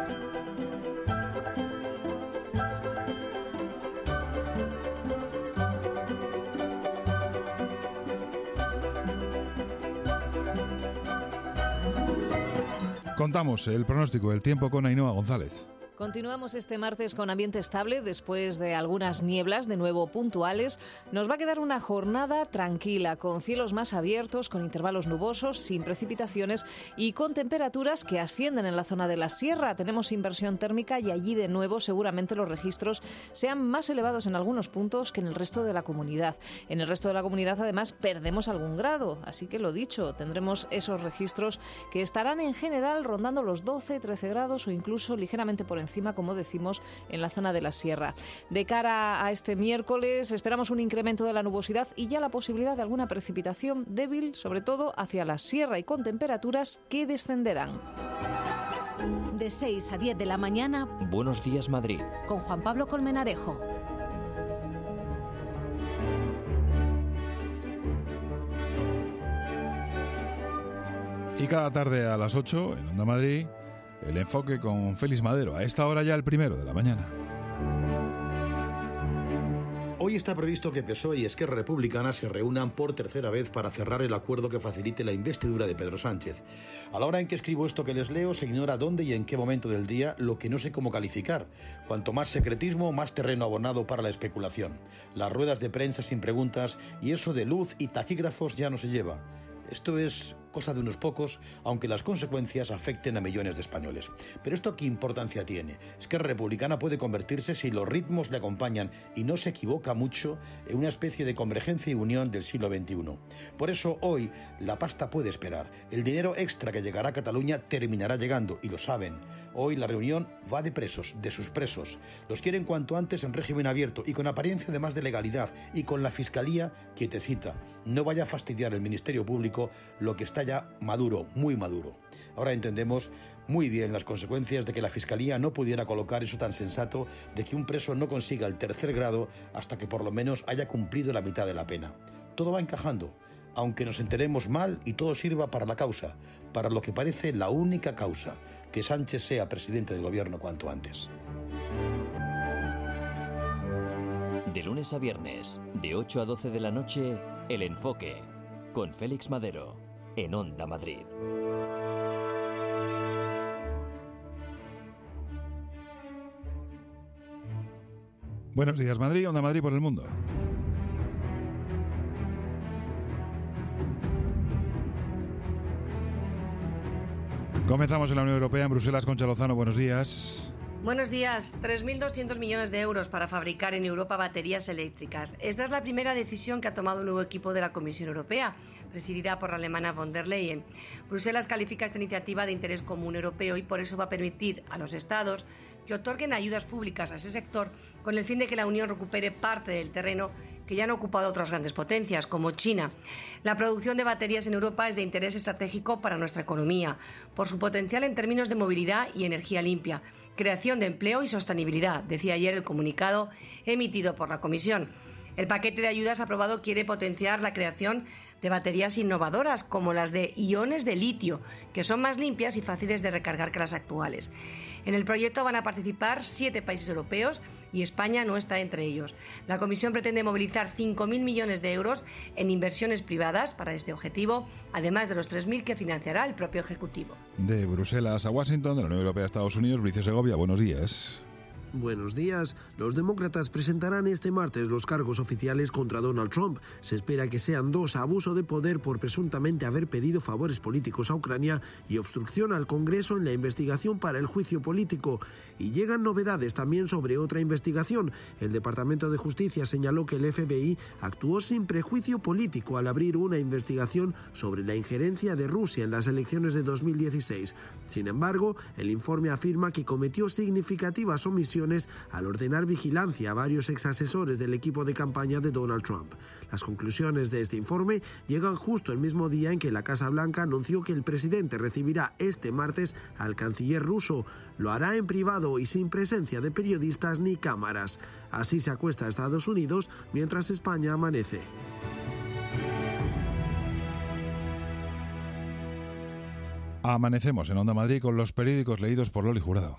Contamos el pronóstico del tiempo con Ainhoa González. Continuamos este martes con ambiente estable después de algunas nieblas, de nuevo puntuales. Nos va a quedar una jornada tranquila, con cielos más abiertos, con intervalos nubosos, sin precipitaciones y con temperaturas que ascienden en la zona de la sierra. Tenemos inversión térmica y allí de nuevo seguramente los registros sean más elevados en algunos puntos que en el resto de la comunidad. En el resto de la comunidad además perdemos algún grado, así que lo dicho, tendremos esos registros que estarán en general rondando los 12, 13 grados o incluso ligeramente por encima encima, como decimos, en la zona de la sierra. De cara a este miércoles esperamos un incremento de la nubosidad y ya la posibilidad de alguna precipitación débil, sobre todo hacia la sierra y con temperaturas que descenderán. De 6 a 10 de la mañana, Buenos Días Madrid, con Juan Pablo Colmenarejo. Y cada tarde a las 8 en Onda Madrid, el enfoque con Félix Madero. A esta hora ya el 1 de la mañana. Hoy está previsto que PSOE y Esquerra Republicana se reúnan por tercera vez para cerrar el acuerdo que facilite la investidura de Pedro Sánchez. A la hora en que escribo esto que les leo, se ignora dónde y en qué momento del día, lo que no sé cómo calificar. Cuanto más secretismo, más terreno abonado para la especulación. Las ruedas de prensa sin preguntas y eso de luz y taquígrafos ya no se lleva. Esto es cosa de unos pocos, aunque las consecuencias afecten a millones de españoles. Pero ¿esto qué importancia tiene? Esquerra Republicana puede convertirse, si los ritmos le acompañan y no se equivoca mucho, en una especie de convergencia y unión del siglo XXI. Por eso hoy la pasta puede esperar. El dinero extra que llegará a Cataluña terminará llegando, y lo saben. Hoy la reunión va de presos, de sus presos. Los quieren cuanto antes en régimen abierto y con apariencia además de legalidad, y con la Fiscalía quietecita. No vaya a fastidiar el Ministerio Público lo que está ya maduro, muy maduro. Ahora entendemos muy bien las consecuencias de que la Fiscalía no pudiera colocar eso tan sensato de que un preso no consiga el 3er grado hasta que por lo menos haya cumplido la mitad de la pena. Todo va encajando, aunque nos enteremos mal y todo sirva para la causa, para lo que parece la única causa, que Sánchez sea presidente del gobierno cuanto antes. De lunes a viernes, de 8 a 12 de la noche, El Enfoque, con Félix Madero, en Onda Madrid. Buenos días Madrid, Onda Madrid por el mundo. Comenzamos en la Unión Europea, en Bruselas. Concha Lozano, buenos días. Buenos días. 3.200 millones de euros para fabricar en Europa baterías eléctricas. Esta es la primera decisión que ha tomado un nuevo equipo de la Comisión Europea, presidida por la alemana von der Leyen. Bruselas califica esta iniciativa de interés común europeo y por eso va a permitir a los Estados que otorguen ayudas públicas a ese sector con el fin de que la Unión recupere parte del terreno que ya han ocupado otras grandes potencias, como China. La producción de baterías en Europa es de interés estratégico para nuestra economía, por su potencial en términos de movilidad y energía limpia, creación de empleo y sostenibilidad, decía ayer el comunicado emitido por la Comisión. El paquete de ayudas aprobado quiere potenciar la creación de baterías innovadoras, como las de iones de litio, que son más limpias y fáciles de recargar que las actuales. En el proyecto van a participar 7 países europeos y España no está entre ellos. La Comisión pretende movilizar 5.000 millones de euros en inversiones privadas para este objetivo, además de los 3.000 que financiará el propio Ejecutivo. De Bruselas a Washington, de la Unión Europea a Estados Unidos, Bricio Segovia, buenos días. Buenos días. Los demócratas presentarán este martes los cargos oficiales contra Donald Trump. Se espera que sean 2: abuso de poder por presuntamente haber pedido favores políticos a Ucrania y obstrucción al Congreso en la investigación para el juicio político. Y llegan novedades también sobre otra investigación. El Departamento de Justicia señaló que el FBI actuó sin prejuicio político al abrir una investigación sobre la injerencia de Rusia en las elecciones de 2016. Sin embargo, el informe afirma que cometió significativas omisiones al ordenar vigilancia a varios exasesores del equipo de campaña de Donald Trump. Las conclusiones de este informe llegan justo el mismo día en que la Casa Blanca anunció que el presidente recibirá este martes al canciller ruso. Lo hará en privado y sin presencia de periodistas ni cámaras. Así se acuesta Estados Unidos mientras España amanece. Amanecemos en Onda Madrid con los periódicos leídos por Loli Jurado.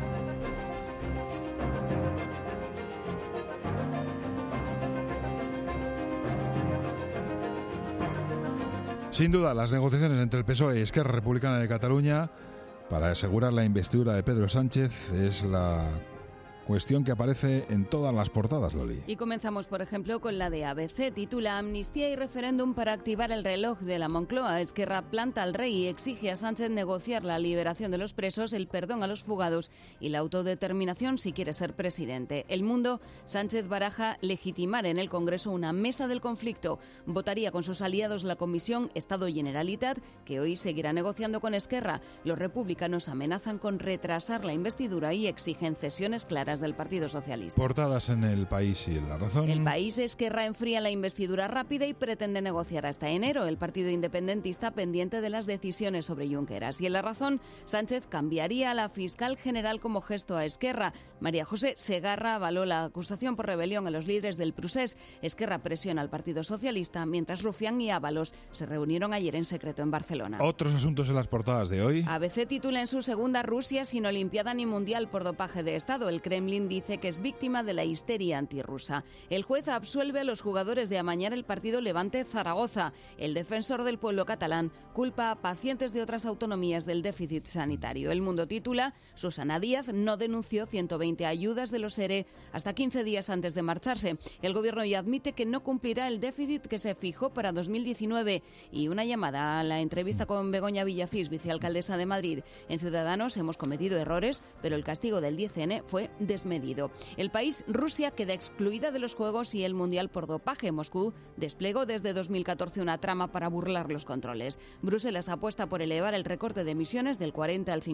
Sin duda, las negociaciones entre el PSOE y Esquerra Republicana de Cataluña para asegurar la investidura de Pedro Sánchez es la cuestión que aparece en todas las portadas, Loli. Y comenzamos, por ejemplo, con la de ABC. Titula Amnistía y referéndum para activar el reloj de la Moncloa. Esquerra planta al rey y exige a Sánchez negociar la liberación de los presos, el perdón a los fugados y la autodeterminación si quiere ser presidente. El Mundo, Sánchez baraja legitimar en el Congreso una mesa del conflicto. Votaría con sus aliados la Comisión Estado Generalitat, que hoy seguirá negociando con Esquerra. Los republicanos amenazan con retrasar la investidura y exigen cesiones claras del Partido Socialista. Portadas en El País y en La Razón. El País, Esquerra enfría la investidura rápida y pretende negociar hasta enero. El partido independentista pendiente de las decisiones sobre Junqueras. Y en La Razón, Sánchez cambiaría a la fiscal general como gesto a Esquerra. María José Segarra avaló la acusación por rebelión a los líderes del Prusés. Esquerra presiona al Partido Socialista, mientras Rufián y Ábalos se reunieron ayer en secreto en Barcelona. Otros asuntos en las portadas de hoy. ABC titula en su segunda Rusia sin Olimpiada ni Mundial por dopaje de Estado. El Kremlin dice que es víctima de la histeria antirrusa. El juez absuelve a los jugadores de amañar el partido Levante-Zaragoza. El defensor del pueblo catalán culpa a pacientes de otras autonomías del déficit sanitario. El Mundo titula Susana Díaz no denunció 120 ayudas de los ERE hasta 15 días antes de marcharse. El gobierno ya admite que no cumplirá el déficit que se fijó para 2019. Y una llamada a la entrevista con Begoña Villacís, vicealcaldesa de Madrid. En Ciudadanos hemos cometido errores, pero el castigo del 10N fue desmedido. El País, Rusia queda excluida de los Juegos y el Mundial por dopaje. Moscú desplegó desde 2014 una trama para burlar los controles. Bruselas apuesta por elevar el recorte de emisiones del 40 al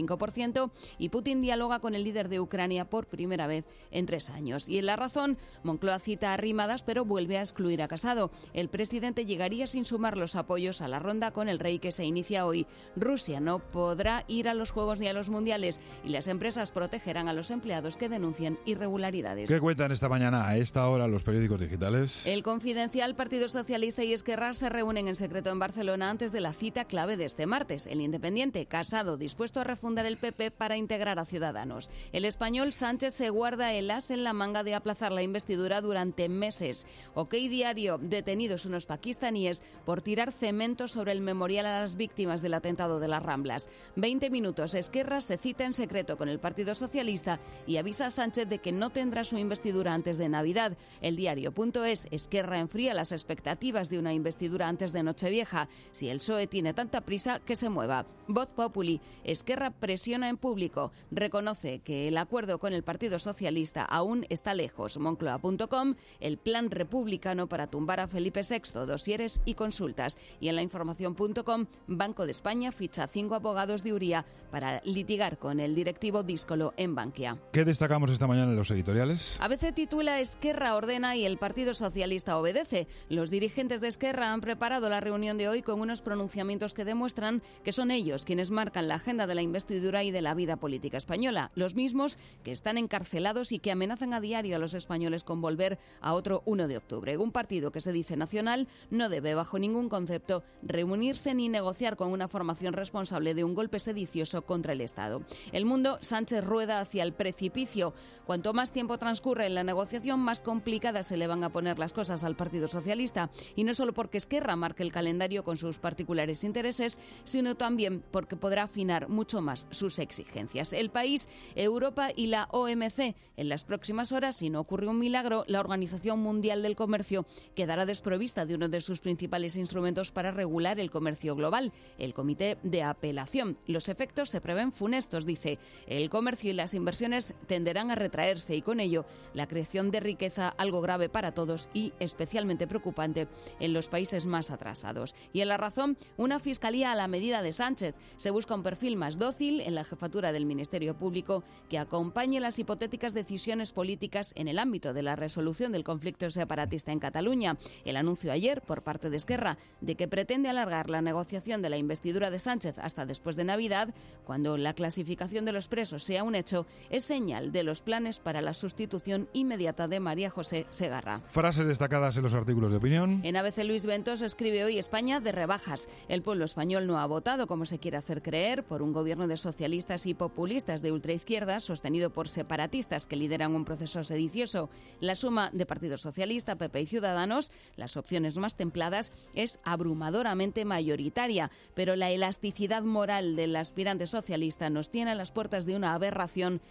55% y Putin dialoga con el líder de Ucrania por primera vez en 3 años. Y en La Razón, Moncloa cita a Arrimadas pero vuelve a excluir a Casado. El presidente llegaría sin sumar los apoyos a la ronda con el rey que se inicia hoy. Rusia no podrá ir a los Juegos ni a los Mundiales y las empresas protegerán a los empleados que denuncien irregularidades. ¿Qué cuentan esta mañana a esta hora los periódicos digitales? El Confidencial, Partido Socialista y Esquerra se reúnen en secreto en Barcelona antes de la cita clave de este martes. El Independiente, Casado, dispuesto a refundar el PP para integrar a Ciudadanos. El Español, Sánchez se guarda el as en la manga de aplazar la investidura durante meses. OK Diario, detenidos unos pakistaníes por tirar cemento sobre el memorial a las víctimas del atentado de las Ramblas. 20 minutos, Esquerra se cita en secreto con el Partido Socialista y avisa a Sánchez de que no tendrá su investidura antes de Navidad. El Diario.es, Esquerra enfría las expectativas de una investidura antes de Nochevieja. Si el PSOE tiene tanta prisa, que se mueva. Voz Populi, Esquerra presiona en público. Reconoce que el acuerdo con el Partido Socialista aún está lejos. Moncloa.com, el plan republicano para tumbar a Felipe VI, dosieres y consultas. Y en lainformación.com, Banco de España ficha 5 abogados de Uría para litigar con el directivo díscolo en Bankia. ¿Qué destacamos esta mañana en los editoriales? ABC titula Esquerra ordena y el Partido Socialista obedece. Los dirigentes de Esquerra han preparado la reunión de hoy con unos pronunciamientos que demuestran que son ellos quienes marcan la agenda de la investidura y de la vida política española. Los mismos que están encarcelados y que amenazan a diario a los españoles con volver a otro 1 de octubre. Un partido que se dice nacional no debe bajo ningún concepto reunirse ni negociar con una formación responsable de un golpe sedicioso contra el Estado. El Mundo, Sánchez rueda hacia el precipicio. Cuanto más tiempo transcurre en la negociación, más complicadas se le van a poner las cosas al Partido Socialista. Y no solo porque Esquerra marque el calendario con sus particulares intereses, sino también porque podrá afinar mucho más sus exigencias. El País, Europa y la OMC. En las próximas horas, si no ocurre un milagro, la Organización Mundial del Comercio quedará desprovista de uno de sus principales instrumentos para regular el comercio global, el Comité de Apelación. Los efectos se prevén funestos, dice. El comercio y las inversiones tenderán a retraerse y con ello la creación de riqueza, algo grave para todos y especialmente preocupante en los países más atrasados. Y en La Razón, una fiscalía a la medida de Sánchez. Se busca un perfil más dócil en la jefatura del Ministerio Público que acompañe las hipotéticas decisiones políticas en el ámbito de la resolución del conflicto separatista en Cataluña. El anuncio ayer por parte de Esquerra de que pretende alargar la negociación de la investidura de Sánchez hasta después de Navidad, cuando la clasificación de los presos sea un hecho, es señal de los planes para la sustitución inmediata de María José Segarra. Frases destacadas en los artículos de opinión. En ABC, Luis Ventos escribe hoy: España de rebajas. El pueblo español no ha votado, como se quiere hacer creer, por un gobierno de socialistas y populistas de ultraizquierda sostenido por separatistas que lideran un proceso sedicioso. La suma de Partido Socialista, PP y Ciudadanos, las opciones más templadas, es abrumadoramente mayoritaria, pero la elasticidad moral del aspirante socialista nos tiene a las puertas de una aberración que burla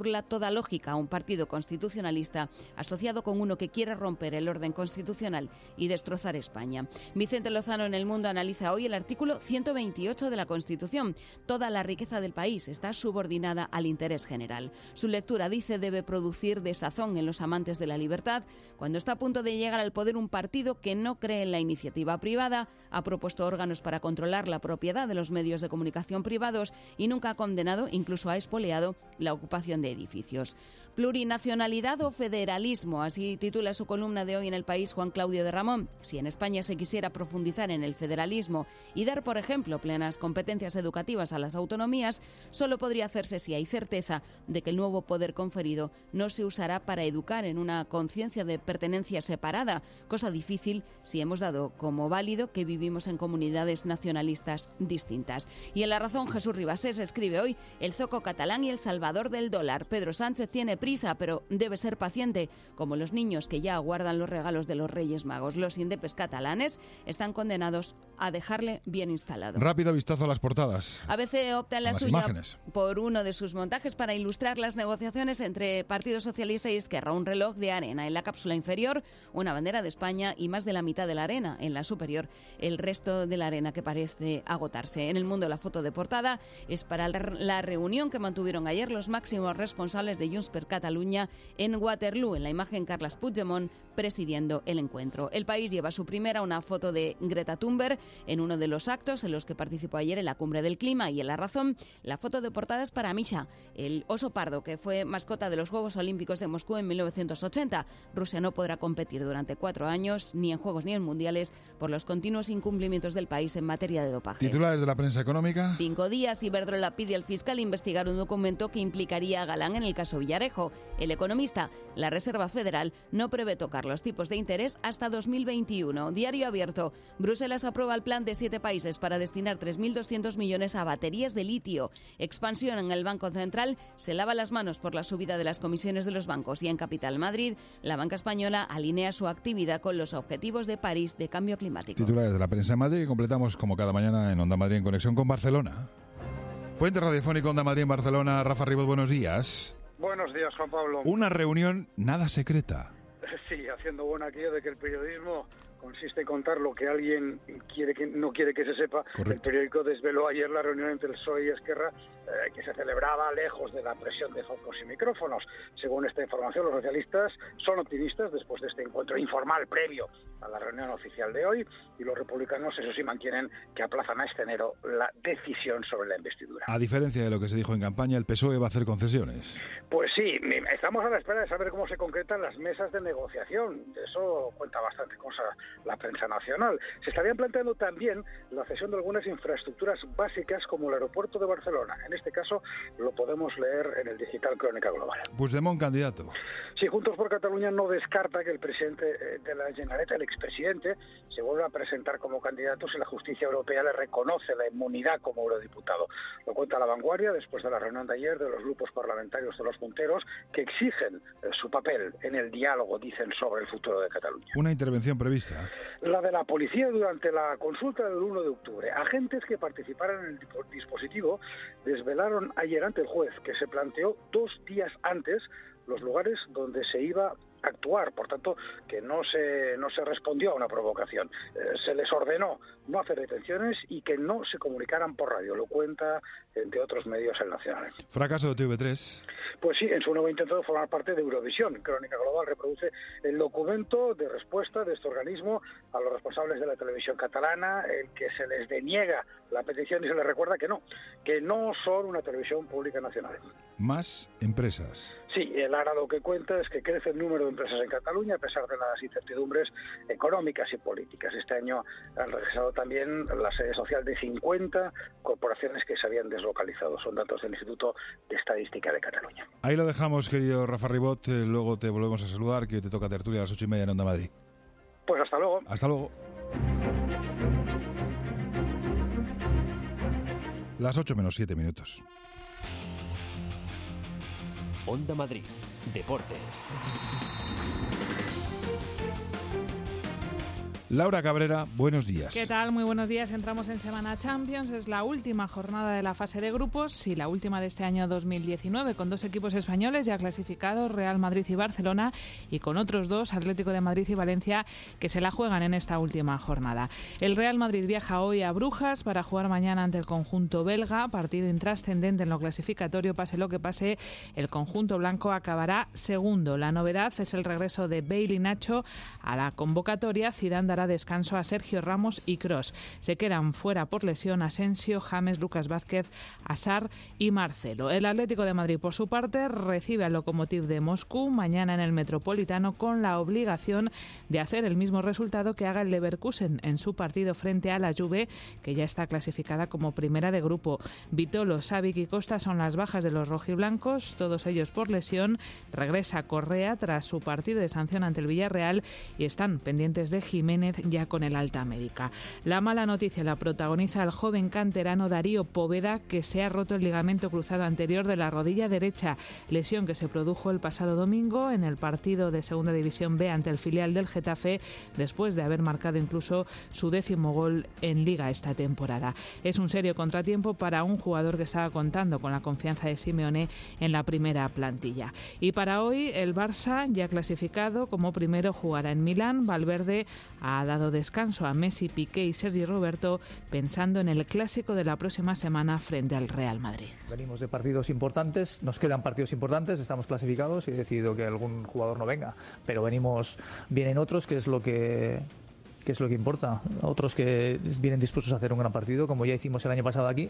burla toda lógica a un partido constitucionalista asociado con uno que quiere romper el orden constitucional y destrozar España. Vicente Lozano en El Mundo analiza hoy el artículo 128 de la Constitución. Toda la riqueza del país está subordinada al interés general. Su lectura, dice, debe producir desazón en los amantes de la libertad. Cuando está a punto de llegar al poder un partido que no cree en la iniciativa privada, ha propuesto órganos para controlar la propiedad de los medios de comunicación privados y nunca ha condenado, incluso ha expoliado, la ocupación de edificios. Plurinacionalidad o federalismo, así titula su columna de hoy en El País Juan Claudio de Ramón. Si en España se quisiera profundizar en el federalismo y dar, por ejemplo, plenas competencias educativas a las autonomías, solo podría hacerse si hay certeza de que el nuevo poder conferido no se usará para educar en una conciencia de pertenencia separada, cosa difícil si hemos dado como válido que vivimos en comunidades nacionalistas distintas. Y en La Razón, Jesús Ribasés escribe hoy: el zoco catalán y el salvador del dólar. Pedro Sánchez tiene prisa, pero debe ser paciente, como los niños que ya aguardan los regalos de los Reyes Magos. Los indepes catalanes están condenados a dejarle bien instalado. Rápido vistazo a las portadas. ABC opta en la suya imágenes por uno de sus montajes para ilustrar las negociaciones entre Partido Socialista y Esquerra. Un reloj de arena en la cápsula inferior, una bandera de España y más de la mitad de la arena en la superior, el resto de la arena que parece agotarse. En El Mundo, la foto de portada es para la reunión que mantuvieron ayer los máximos responsables de Junts per Catalunya en Waterloo. En la imagen, Carles Puigdemont presidiendo el encuentro. El País lleva su primera una foto de Greta Thunberg en uno de los actos en los que participó ayer en la Cumbre del Clima. Y en La Razón, la foto de portada es para Misha, el oso pardo que fue mascota de los Juegos Olímpicos de Moscú en 1980. Rusia no podrá competir durante 4 años, ni en Juegos ni en Mundiales, por los continuos incumplimientos del país en materia de dopaje. Titulares de la prensa económica. 5 días, Iberdrola pide al fiscal investigar un documento que implicaría a Galán en el caso Villarejo. El Economista: la Reserva Federal no prevé tocar los tipos de interés hasta 2021. Diario Abierto: Bruselas aprueba el plan de 7 países para destinar 3.200 millones a baterías de litio. Expansión en el Banco Central: se lava las manos por la subida de las comisiones de los bancos. Y en Capital Madrid, la banca española alinea su actividad con los objetivos de París de cambio climático. Titulares de la prensa en Madrid, que completamos como cada mañana en Onda Madrid en conexión con Barcelona. Puente radiofónico Onda Madrid en Barcelona. Rafa Ribot, buenos días. Buenos días, Juan Pablo. Una reunión nada secreta. Sí, haciendo buena aquello de que el periodismo consiste en contar lo que alguien no quiere que se sepa. Correcto. El periódico desveló ayer la reunión entre el PSOE y Esquerra, que se celebraba lejos de la presión de focos y micrófonos. Según esta información, los socialistas son optimistas después de este encuentro informal previo a la reunión oficial de hoy, y los republicanos, eso sí, mantienen que aplazan a este enero la decisión sobre la investidura. A diferencia de lo que se dijo en campaña, el PSOE va a hacer concesiones. Pues sí, estamos a la espera de saber cómo se concretan las mesas de negociación. De eso cuenta bastante cosa la prensa nacional. Se estarían planteando también la cesión de algunas infraestructuras básicas como el aeropuerto de Barcelona. En este caso lo podemos leer en el digital Crónica Global. Puigdemont candidato. Sí, Juntos por Cataluña no descarta que el presidente de la Generalitat, el expresidente, se vuelva a presentar como candidato si la justicia europea le reconoce la inmunidad como eurodiputado. Lo cuenta La Vanguardia después de la reunión de ayer de los grupos parlamentarios de los punteros que exigen su papel en el diálogo, dicen, sobre el futuro de Cataluña. Una intervención prevista. La de la policía durante la consulta del 1 de octubre. Agentes que participaron en el dispositivo desvelaron ayer ante el juez que se planteó 2 días antes los lugares donde se iba a actuar, por tanto, que no se respondió a una provocación. Se les ordenó no hacer detenciones y que no se comunicaran por radio. Lo cuenta, entre otros medios, El Nacional. Fracaso de TV3. Pues sí, en su nuevo intento de formar parte de Eurovisión. Crónica Global reproduce el documento de respuesta de este organismo a los responsables de la televisión catalana, el que se les deniega la petición y se les recuerda que no son una televisión pública nacional. Más empresas. Sí, el ARA lo que cuenta es que crece el número de empresas en Cataluña a pesar de las incertidumbres económicas y políticas. Este año han regresado también la sede social de 50 corporaciones que se habían deslocalizado. Son datos del Instituto de Estadística de Cataluña. Ahí lo dejamos, querido Rafa Ribot. Luego te volvemos a saludar, que te toca tertulia a las 8:30 en Onda Madrid. Pues hasta luego. Hasta luego. Las 8 menos 7 minutos. Onda Madrid, Deportes. Laura Cabrera, buenos días. ¿Qué tal? Muy buenos días. Entramos en Semana Champions. Es la última jornada de la fase de grupos y la última de este año 2019, con 2 equipos españoles ya clasificados, Real Madrid y Barcelona, y con otros 2, Atlético de Madrid y Valencia, que se la juegan en esta última jornada. El Real Madrid viaja hoy a Brujas para jugar mañana ante el conjunto belga, partido intrascendente en lo clasificatorio. Pase lo que pase, el conjunto blanco acabará segundo. La novedad es el regreso de Bale y Nacho a la convocatoria. Zidane dará descanso a Sergio Ramos y Kroos. Se quedan fuera por lesión Asensio, James, Lucas Vázquez, Hazard y Marcelo. El Atlético de Madrid, por su parte, recibe al Lokomotiv de Moscú mañana en el Metropolitano, con la obligación de hacer el mismo resultado que haga el Leverkusen en su partido frente a la Juve, que ya está clasificada como primera de grupo. Vitolo, Savic y Costa son las bajas de los rojiblancos, todos ellos por lesión. Regresa Correa tras su partido de sanción ante el Villarreal y están pendientes de Jiménez, ya con el alta médica. La mala noticia la protagoniza el joven canterano Darío Poveda, que se ha roto el ligamento cruzado anterior de la rodilla derecha, lesión que se produjo el pasado domingo en el partido de Segunda División B ante el filial del Getafe, después de haber marcado incluso su 10º gol en Liga esta temporada. Es un serio contratiempo para un jugador que estaba contando con la confianza de Simeone en la primera plantilla. Y para hoy el Barça, ya clasificado como primero, jugará en Milán. Valverde ha dado descanso a Messi, Piqué y Sergi Roberto, pensando en el clásico de la próxima semana frente al Real Madrid. Venimos de partidos importantes, nos quedan partidos importantes, estamos clasificados y he decidido que algún jugador no venga, pero vienen otros, que es lo que importa, otros que vienen dispuestos a hacer un gran partido, como ya hicimos el año pasado aquí.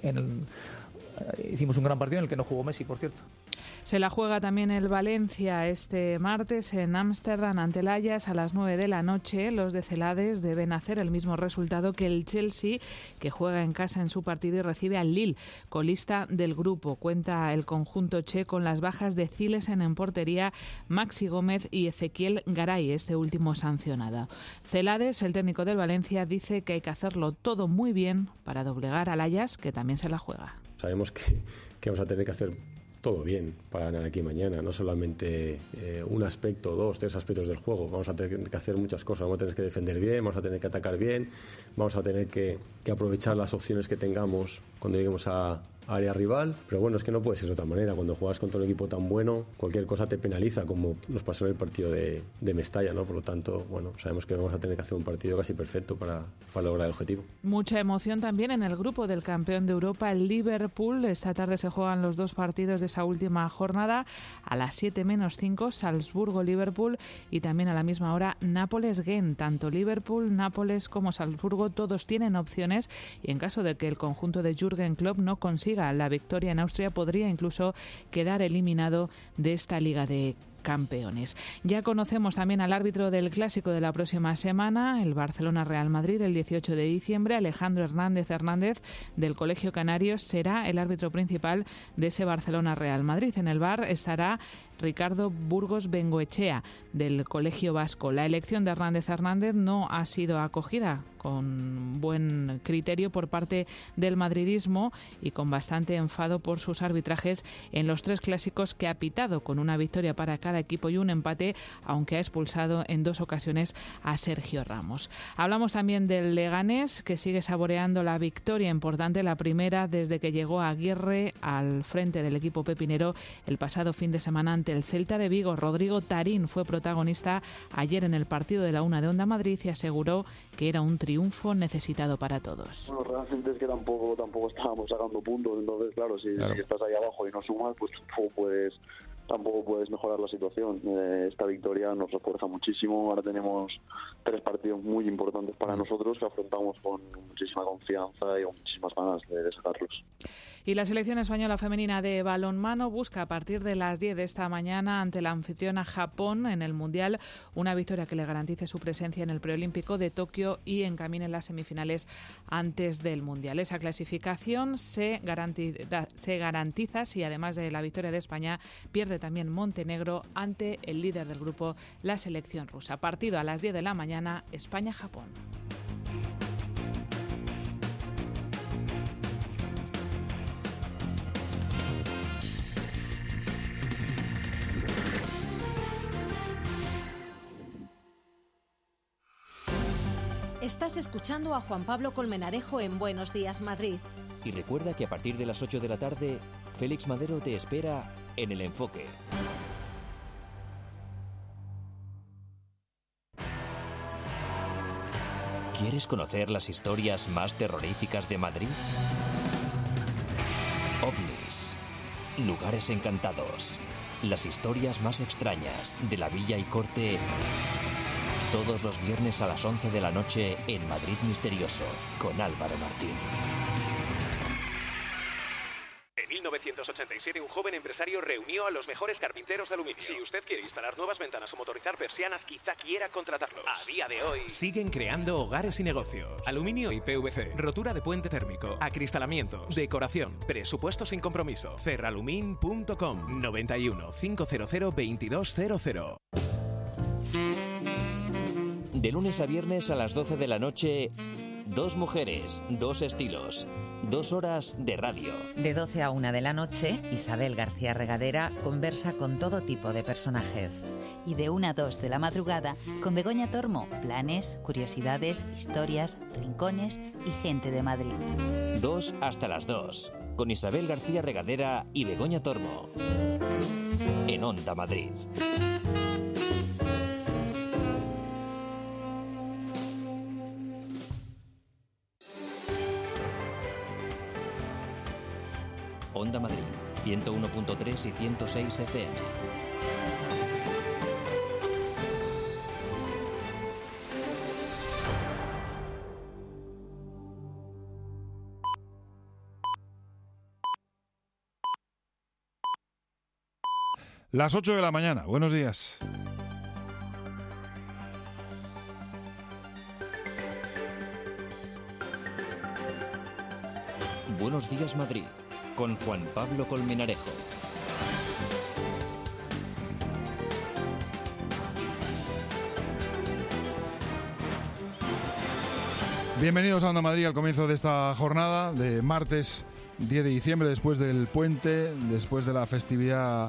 Hicimos un gran partido en el que no jugó Messi, por cierto. Se la juega también el Valencia este martes en Ámsterdam ante el Ajax a las 9 de la noche. Los de Celades deben hacer el mismo resultado que el Chelsea, que juega en casa en su partido y recibe al Lille, colista del grupo. Cuenta el conjunto che con las bajas de Zilesen en portería, Maxi Gómez y Ezequiel Garay, este último sancionado. Celades, el técnico del Valencia, dice que hay que hacerlo todo muy bien para doblegar al Ajax, que también se la juega. Sabemos que vamos a tener que hacer todo bien para ganar aquí mañana, no solamente un aspecto, 2, 3 aspectos del juego. Vamos a tener que hacer muchas cosas, vamos a tener que defender bien, vamos a tener que atacar bien, vamos a tener que aprovechar las opciones que tengamos cuando lleguemos a área rival, pero bueno, es que no puede ser de otra manera. Cuando juegas contra un equipo tan bueno, cualquier cosa te penaliza, como nos pasó en el partido de Mestalla, ¿no? Por lo tanto, bueno, sabemos que vamos a tener que hacer un partido casi perfecto para lograr el objetivo. Mucha emoción también en el grupo del campeón de Europa, el Liverpool. Esta tarde se juegan los 2 partidos de esa última jornada. A las 7:05, Salzburgo-Liverpool, y también a la misma hora Nápoles-Gent. Tanto Liverpool, Nápoles como Salzburgo, todos tienen opciones, y en caso de que el conjunto de Jürgen Klopp no consiga la victoria en Austria, podría incluso quedar eliminado de esta Liga de Campeones. Ya conocemos también al árbitro del clásico de la próxima semana, el Barcelona-Real Madrid, el 18 de diciembre. Alejandro Hernández del Colegio Canarios será el árbitro principal de ese Barcelona-Real Madrid. En el VAR estará Ricardo Burgos Bengoechea, del Colegio Vasco. La elección de Hernández no ha sido acogida con buen criterio por parte del madridismo y con bastante enfado por sus arbitrajes en los 3 clásicos que ha pitado, con una victoria para cada equipo y un empate, aunque ha expulsado en 2 ocasiones a Sergio Ramos. Hablamos también del Leganés, que sigue saboreando la victoria importante, la primera desde que llegó Aguirre al frente del equipo pepinero el pasado fin de semana ante el Celta de Vigo. Rodrigo Tarín fue protagonista ayer en el partido de la Una de Onda Madrid y aseguró que era un triunfo necesitado para todos. Bueno, realmente es que tampoco estábamos sacando puntos, entonces claro, si estás ahí abajo y no sumas, pues tampoco puedes mejorar la situación. Esta victoria nos refuerza muchísimo. Ahora tenemos 3 partidos muy importantes para nosotros que afrontamos con muchísima confianza y con muchísimas ganas de sacarlos. Y la selección española femenina de balonmano busca a partir de las 10 de esta mañana ante la anfitriona Japón en el Mundial una victoria que le garantice su presencia en el preolímpico de Tokio y encamine las semifinales antes del Mundial. Esa clasificación se garantiza si, además de la victoria de España, pierde también Montenegro ante el líder del grupo, la selección rusa. Partido a las 10 de la mañana, España-Japón. Estás escuchando a Juan Pablo Colmenarejo en Buenos Días, Madrid. Y recuerda que a partir de las 8 de la tarde, Félix Madero te espera en El Enfoque. ¿Quieres conocer las historias más terroríficas de Madrid? OVNIs, lugares encantados, las historias más extrañas de la Villa y Corte, todos los viernes a las 11 de la noche en Madrid Misterioso, con Álvaro Martín. En 1987, un joven empresario reunió a los mejores carpinteros de aluminio. Si usted quiere instalar nuevas ventanas o motorizar persianas, quizá quiera contratarlos. A día de hoy, siguen creando hogares y negocios. Aluminio y PVC, rotura de puente térmico, acristalamientos, decoración, presupuesto sin compromiso. Cerralumin.com 91 500 2200. De lunes a viernes a las 12 de la noche, 2 mujeres, 2 estilos, 2 horas de radio. De 12 a 1 de la noche, Isabel García Regadera conversa con todo tipo de personajes. Y de 1 a 2 de la madrugada, con Begoña Tormo, planes, curiosidades, historias, rincones y gente de Madrid. 2 hasta las 2, con Isabel García Regadera y Begoña Tormo. En Onda Madrid. Onda Madrid, 101.3 y 106 FM. Las 8 de la mañana, buenos días. Buenos días, Madrid, con Juan Pablo Colmenarejo. Bienvenidos a Onda Madrid al comienzo de esta jornada de martes 10 de diciembre, después del puente, después de la festividad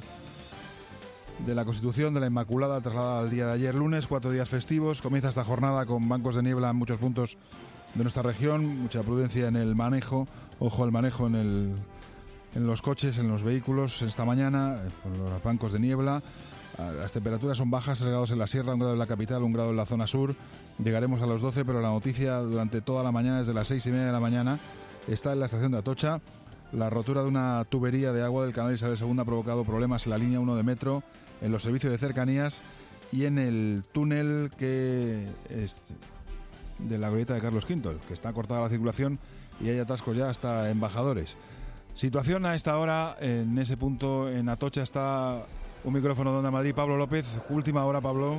de la Constitución, de la Inmaculada, trasladada al día de ayer lunes, 4 días festivos. Comienza esta jornada con bancos de niebla en muchos puntos de nuestra región, mucha prudencia en el manejo, ojo al manejo en los coches, en los vehículos esta mañana, por los bancos de niebla. Las temperaturas son bajas, 3 grados en la sierra, 1 grado en la capital, 1 grado en la zona sur. Llegaremos a los 12, pero la noticia durante toda la mañana, desde las 6:30 de la mañana, está en la estación de Atocha. La rotura de una tubería de agua del canal Isabel II ha provocado problemas en la línea 1 de metro, en los servicios de cercanías y en el túnel que es de la glorieta de Carlos V, que está cortada la circulación y hay atascos ya hasta Embajadores. Situación a esta hora en ese punto en Atocha. Está un micrófono de Onda Madrid, Pablo López. Última hora, Pablo.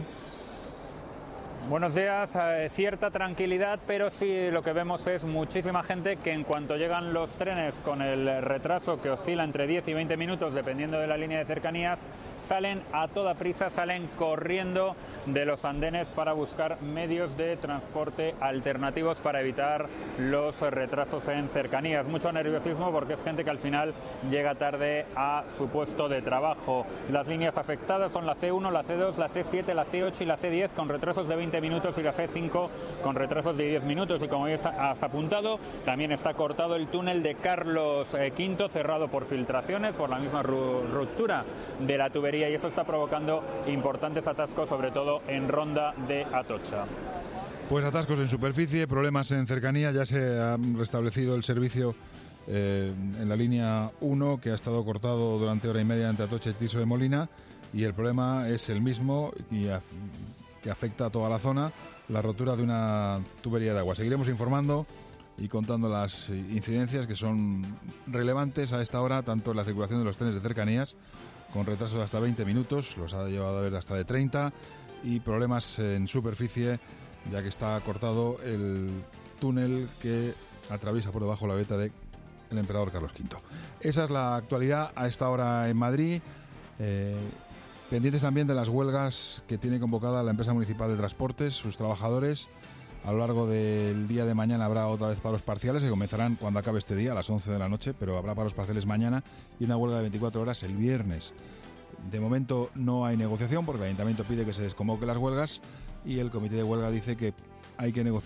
Buenos días, cierta tranquilidad, pero sí lo que vemos es muchísima gente que en cuanto llegan los trenes con el retraso que oscila entre 10 y 20 minutos dependiendo de la línea de cercanías, salen a toda prisa, salen corriendo de los andenes para buscar medios de transporte alternativos para evitar los retrasos en cercanías. Mucho nerviosismo porque es gente que al final llega tarde a su puesto de trabajo. Las líneas afectadas son la C1, la C2, la C7, la C8 y la C10 con retrasos de 20 minutos y la C5 con retrasos de 10 minutos. Y como has apuntado, también está cortado el túnel de Carlos V, cerrado por filtraciones, por la misma ruptura de la tubería, y eso está provocando importantes atascos, sobre todo en Ronda de Atocha. Pues atascos en superficie, problemas en cercanía. Ya se ha restablecido el servicio en la línea 1, que ha estado cortado durante hora y media entre Atocha y Tiso de Molina, y el problema es el mismo y que afecta a toda la zona, la rotura de una tubería de agua. Seguiremos informando y contando las incidencias que son relevantes a esta hora, tanto en la circulación de los trenes de cercanías, con retrasos de hasta 20 minutos, los ha llevado a ver hasta de 30, y problemas en superficie, ya que está cortado el túnel que atraviesa por debajo la glorieta del Emperador Carlos V. Esa es la actualidad a esta hora en Madrid. Pendientes también de las huelgas que tiene convocada la empresa municipal de transportes, sus trabajadores. A lo largo del día de mañana habrá otra vez paros parciales que comenzarán cuando acabe este día, a las 11 de la noche, pero habrá paros parciales mañana y una huelga de 24 horas el viernes. De momento no hay negociación porque el ayuntamiento pide que se desconvoque las huelgas y el comité de huelga dice que hay que negociar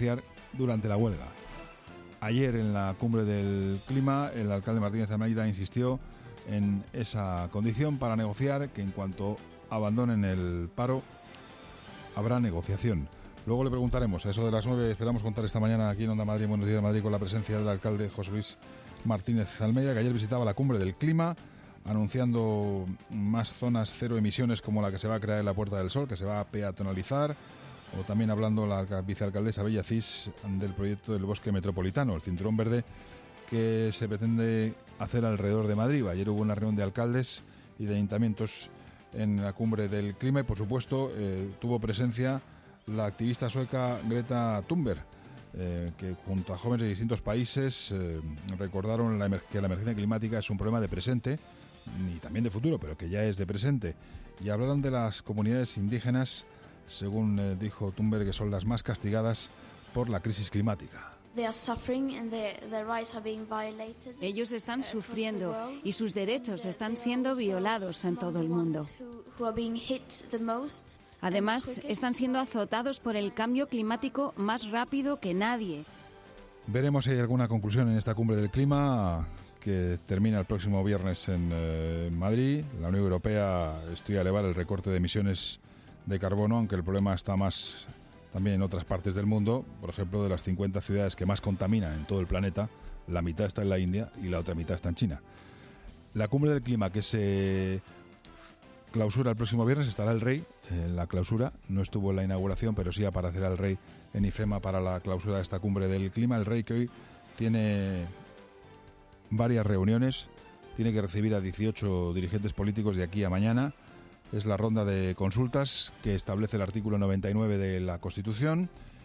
durante la huelga. Ayer en la cumbre del clima, el alcalde Martínez Almeida insistió en esa condición para negociar, que en cuanto abandonen el paro habrá negociación. Luego le preguntaremos, a eso de las 9, esperamos contar esta mañana aquí en Onda Madrid, Buenos Días Madrid, con la presencia del alcalde José Luis Martínez Almeida, que ayer visitaba la cumbre del clima, anunciando más zonas cero emisiones como la que se va a crear en la Puerta del Sol, que se va a peatonalizar, o también hablando la vicealcaldesa Bella Cís del proyecto del bosque metropolitano, el cinturón verde que se pretende hacer alrededor de Madrid. Ayer hubo una reunión de alcaldes y de ayuntamientos en la cumbre del clima y, por supuesto, tuvo presencia la activista sueca Greta Thunberg, que junto a jóvenes de distintos países recordaron que la emergencia climática es un problema de presente y también de futuro, pero que ya es de presente. Y hablaron de las comunidades indígenas, según dijo Thunberg, que son las más castigadas por la crisis climática. Ellos están sufriendo y sus derechos están siendo violados en todo el mundo. Además, están siendo azotados por el cambio climático más rápido que nadie. Veremos si hay alguna conclusión en esta cumbre del clima que termina el próximo viernes en Madrid. La Unión Europea estudia elevar el recorte de emisiones de carbono, aunque el problema está más también en otras partes del mundo. Por ejemplo, de las 50 ciudades que más contaminan en todo el planeta, la mitad está en la India y la otra mitad está en China. La cumbre del clima que se clausura el próximo viernes, estará el rey en la clausura, no estuvo en la inauguración, pero sí aparecerá el rey en IFEMA para la clausura de esta cumbre del clima. El rey, que hoy tiene varias reuniones, tiene que recibir a 18 dirigentes políticos de aquí a mañana. Es la ronda de consultas que establece el artículo 99 de la Constitución.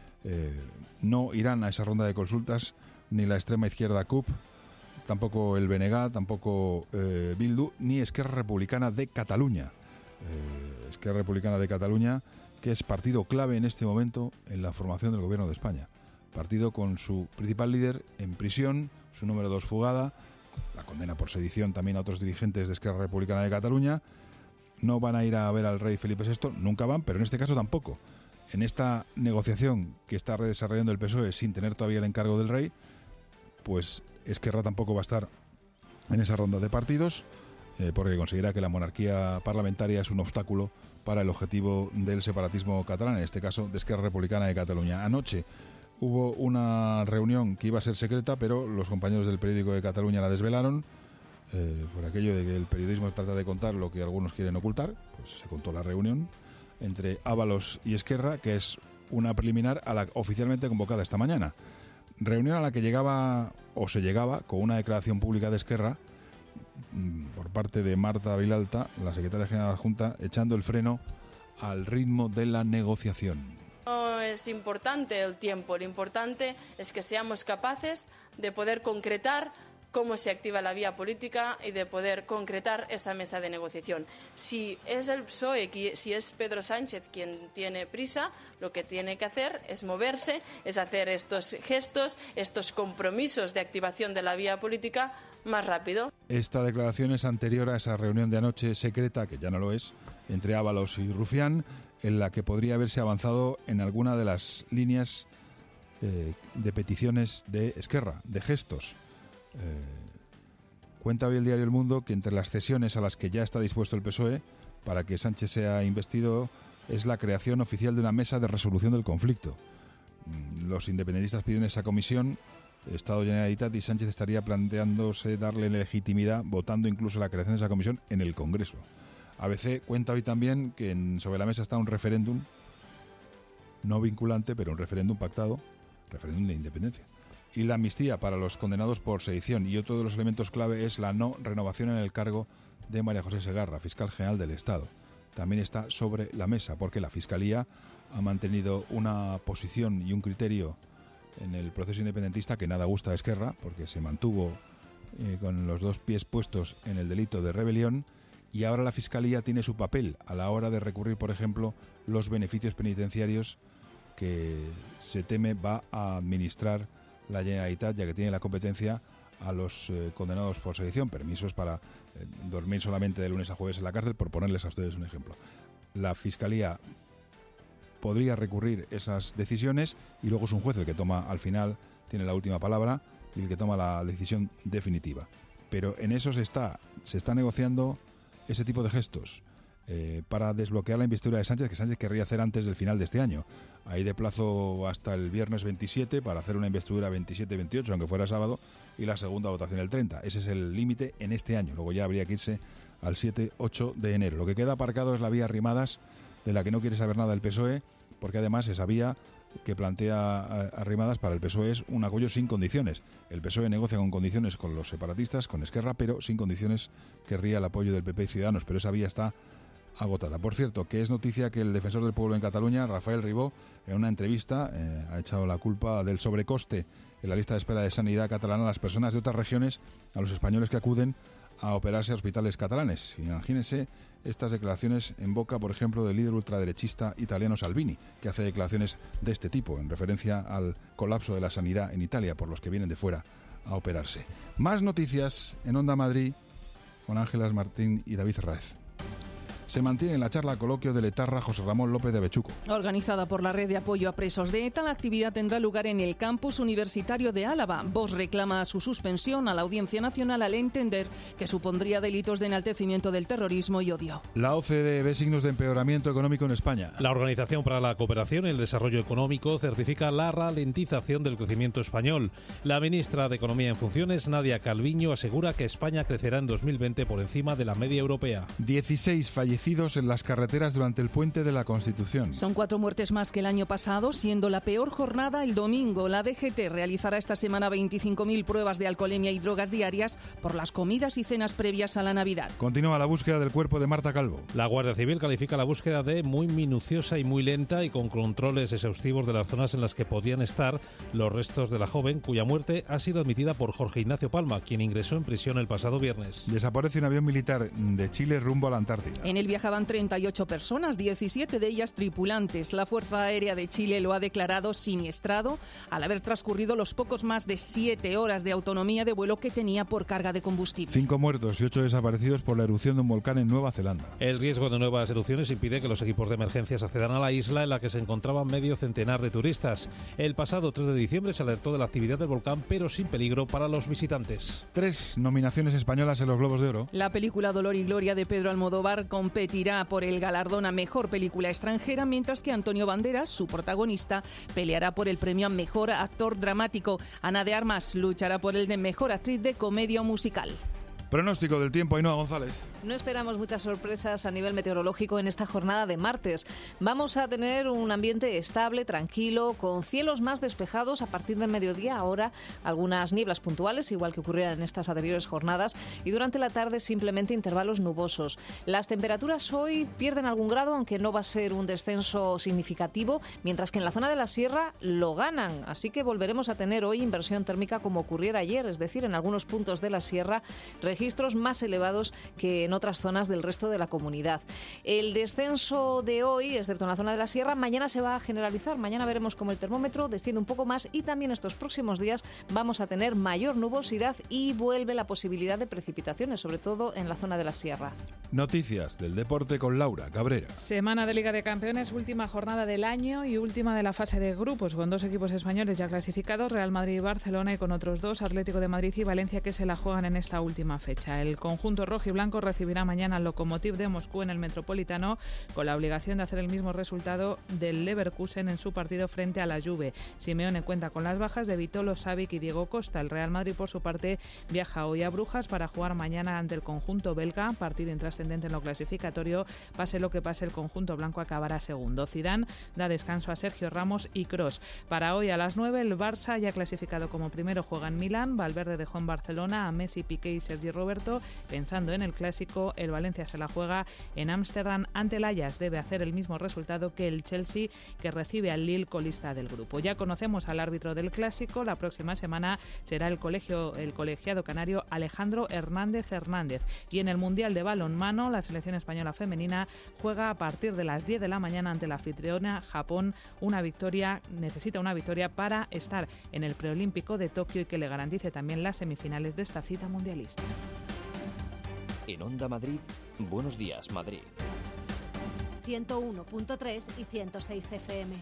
No irán a esa ronda de consultas ni la extrema izquierda CUP, tampoco el BNG, tampoco Bildu, ni Esquerra Republicana de Cataluña. Esquerra Republicana de Cataluña, que es partido clave en este momento en la formación del gobierno de España. Partido con su principal líder en prisión, su número 2 fugada, la condena por sedición también a otros dirigentes de Esquerra Republicana de Cataluña. No van a ir a ver al rey Felipe VI, nunca van, pero en este caso tampoco. En esta negociación que está desarrollando el PSOE sin tener todavía el encargo del rey, pues Esquerra tampoco va a estar en esa ronda de partidos, porque considera que la monarquía parlamentaria es un obstáculo para el objetivo del separatismo catalán, en este caso de Esquerra Republicana de Cataluña. Anoche hubo una reunión que iba a ser secreta, pero los compañeros del periódico de Cataluña la desvelaron, por aquello de que el periodismo trata de contar lo que algunos quieren ocultar. Pues se contó la reunión entre Ábalos y Esquerra, que es una preliminar a la oficialmente convocada esta mañana. Reunión a la que se llegaba con una declaración pública de Esquerra por parte de Marta Vilalta, la secretaria general de la Junta, echando el freno al ritmo de la negociación. No es importante el tiempo, lo importante es que seamos capaces de poder concretar cómo se activa la vía política y de poder concretar esa mesa de negociación. Si es el PSOE, si es Pedro Sánchez quien tiene prisa, lo que tiene que hacer es moverse, es hacer estos gestos, estos compromisos de activación de la vía política más rápido. Esta declaración es anterior a esa reunión de anoche secreta, que ya no lo es, entre Ábalos y Rufián, en la que podría haberse avanzado en alguna de las líneas de peticiones de Esquerra, de gestos. Cuenta hoy el diario El Mundo que entre las cesiones a las que ya está dispuesto el PSOE para que Sánchez sea investido es la creación oficial de una mesa de resolución del conflicto. Los independentistas piden esa comisión, Estado, Generalitat, y Sánchez estaría planteándose darle legitimidad, votando incluso la creación de esa comisión en el Congreso. ABC cuenta hoy también que sobre la mesa está un referéndum, no vinculante, pero un referéndum pactado, referéndum de independencia. Y la amnistía para los condenados por sedición. Y otro de los elementos clave es la no renovación en el cargo de María José Segarra, fiscal general del Estado. También está sobre la mesa, porque la Fiscalía ha mantenido una posición y un criterio en el proceso independentista que nada gusta a Esquerra, porque se mantuvo con los dos pies puestos en el delito de rebelión, y ahora la Fiscalía tiene su papel a la hora de recurrir, por ejemplo, los beneficios penitenciarios que se teme va a administrar la Generalitat, ya que tiene la competencia a los condenados por sedición, permisos para dormir solamente de lunes a jueves en la cárcel, por ponerles a ustedes un ejemplo. La Fiscalía podría recurrir esas decisiones y luego es un juez el que toma, al final, tiene la última palabra y el que toma la decisión definitiva. Pero en eso se está negociando ese tipo de gestos para desbloquear la investidura de Sánchez, que Sánchez querría hacer antes del final de este año. Hay de plazo hasta el viernes 27 para hacer una investidura 27-28, aunque fuera sábado, y la segunda votación el 30. Ese es el límite en este año. Luego ya habría que irse al 7-8 de enero. Lo que queda aparcado es la vía Arrimadas, de la que no quiere saber nada el PSOE, porque además esa vía que plantea Arrimadas para el PSOE es un apoyo sin condiciones. El PSOE negocia con condiciones con los separatistas, con Esquerra, pero sin condiciones querría el apoyo del PP y Ciudadanos, pero esa vía está agotada. Por cierto, que es noticia que el defensor del pueblo en Cataluña, Rafael Ribó, en una entrevista ha echado la culpa del sobrecoste en la lista de espera de sanidad catalana a las personas de otras regiones, a los españoles que acuden a operarse a hospitales catalanes. Imagínense estas declaraciones en boca, por ejemplo, del líder ultraderechista italiano Salvini, que hace declaraciones de este tipo, en referencia al colapso de la sanidad en Italia por los que vienen de fuera a operarse. Más noticias en Onda Madrid con Ángelas Martín y David Raez. Se mantiene la charla coloquio del etarra José Ramón López de Avechuco. Organizada por la Red de Apoyo a Presos de ETA, la actividad tendrá lugar en el campus universitario de Álava. Vox reclama su suspensión a la Audiencia Nacional al entender que supondría delitos de enaltecimiento del terrorismo y odio. La OCDE ve signos de empeoramiento económico en España. La Organización para la Cooperación y el Desarrollo Económico certifica la ralentización del crecimiento español. La ministra de Economía en funciones, Nadia Calviño, asegura que España crecerá en 2020 por encima de la media europea. 16 fallecidos en las carreteras durante el puente de la Constitución. Son 4 muertes más que el año pasado, siendo la peor jornada el domingo. La DGT realizará esta semana 25.000 pruebas de alcoholemia y drogas diarias por las comidas y cenas previas a la Navidad. Continúa la búsqueda del cuerpo de Marta Calvo. La Guardia Civil califica la búsqueda de muy minuciosa y muy lenta y con controles exhaustivos de las zonas en las que podían estar los restos de la joven, cuya muerte ha sido admitida por Jorge Ignacio Palma, quien ingresó en prisión el pasado viernes. Desaparece un avión militar de Chile rumbo a la Antártida. En el viajaban 38 personas, 17 de ellas tripulantes. La Fuerza Aérea de Chile lo ha declarado siniestrado al haber transcurrido los pocos más de 7 horas de autonomía de vuelo que tenía por carga de combustible. 5 muertos y 8 desaparecidos por la erupción de un volcán en Nueva Zelanda. El riesgo de nuevas erupciones impide que los equipos de emergencias accedan a la isla en la que se encontraban medio centenar de turistas. El pasado 3 de diciembre se alertó de la actividad del volcán, pero sin peligro para los visitantes. 3 nominaciones españolas en los Globos de Oro. La película Dolor y Gloria de Pedro Almodóvar competirá por el galardón a Mejor Película Extranjera, mientras que Antonio Banderas, su protagonista, peleará por el premio a Mejor Actor Dramático. Ana de Armas luchará por el de Mejor Actriz de Comedia o Musical. Pronóstico del tiempo, Ainhoa González. No esperamos muchas sorpresas a nivel meteorológico en esta jornada de martes. Vamos a tener un ambiente estable, tranquilo, con cielos más despejados a partir del mediodía. Ahora algunas nieblas puntuales, igual que ocurrieron en estas anteriores jornadas, y durante la tarde simplemente intervalos nubosos. Las temperaturas hoy pierden algún grado, aunque no va a ser un descenso significativo, mientras que en la zona de la sierra lo ganan. Así que volveremos a tener hoy inversión térmica como ocurriera ayer, es decir, en algunos puntos de la sierra registros más elevados que en otras zonas del resto de la comunidad. El descenso de hoy, excepto en la zona de la sierra, mañana se va a generalizar. Mañana veremos cómo el termómetro desciende un poco más y también estos próximos días vamos a tener mayor nubosidad y vuelve la posibilidad de precipitaciones, sobre todo en la zona de la sierra. Noticias del deporte con Laura Cabrera. Semana de Liga de Campeones, última jornada del año y última de la fase de grupos, con 2 equipos españoles ya clasificados, Real Madrid y Barcelona, y con otros 2, Atlético de Madrid y Valencia, que se la juegan en esta última fecha. El conjunto rojo y blanco recibirá mañana al Lokomotiv de Moscú en el Metropolitano, con la obligación de hacer el mismo resultado del Leverkusen en su partido frente a la Juve. Simeone cuenta con las bajas de Vitolo, Savic y Diego Costa. El Real Madrid, por su parte, viaja hoy a Brujas para jugar mañana ante el conjunto belga, partido intrascendente en lo clasificatorio. Pase lo que pase, el conjunto blanco acabará segundo. Zidane da descanso a Sergio Ramos y Kroos. Para hoy a las 9, el Barça, ya clasificado como primero, juega en Milán. Valverde dejó en Barcelona a Messi, Piqué y Sergi Roberto. Pensando en el clásico, el Valencia se la juega en Ámsterdam ante el Ajax. Debe hacer el mismo resultado que el Chelsea, que recibe al Lille, colista del grupo. Ya conocemos al árbitro del clásico. La próxima semana será el colegiado canario Alejandro Hernández. Y en el Mundial de Balonmano, la selección española femenina juega a partir de las 10 de la mañana ante la anfitriona Japón. Necesita una victoria para estar en el preolímpico de Tokio y que le garantice también las semifinales de esta cita mundialista. En Onda Madrid, Buenos Días, Madrid. 101.3 y 106 FM.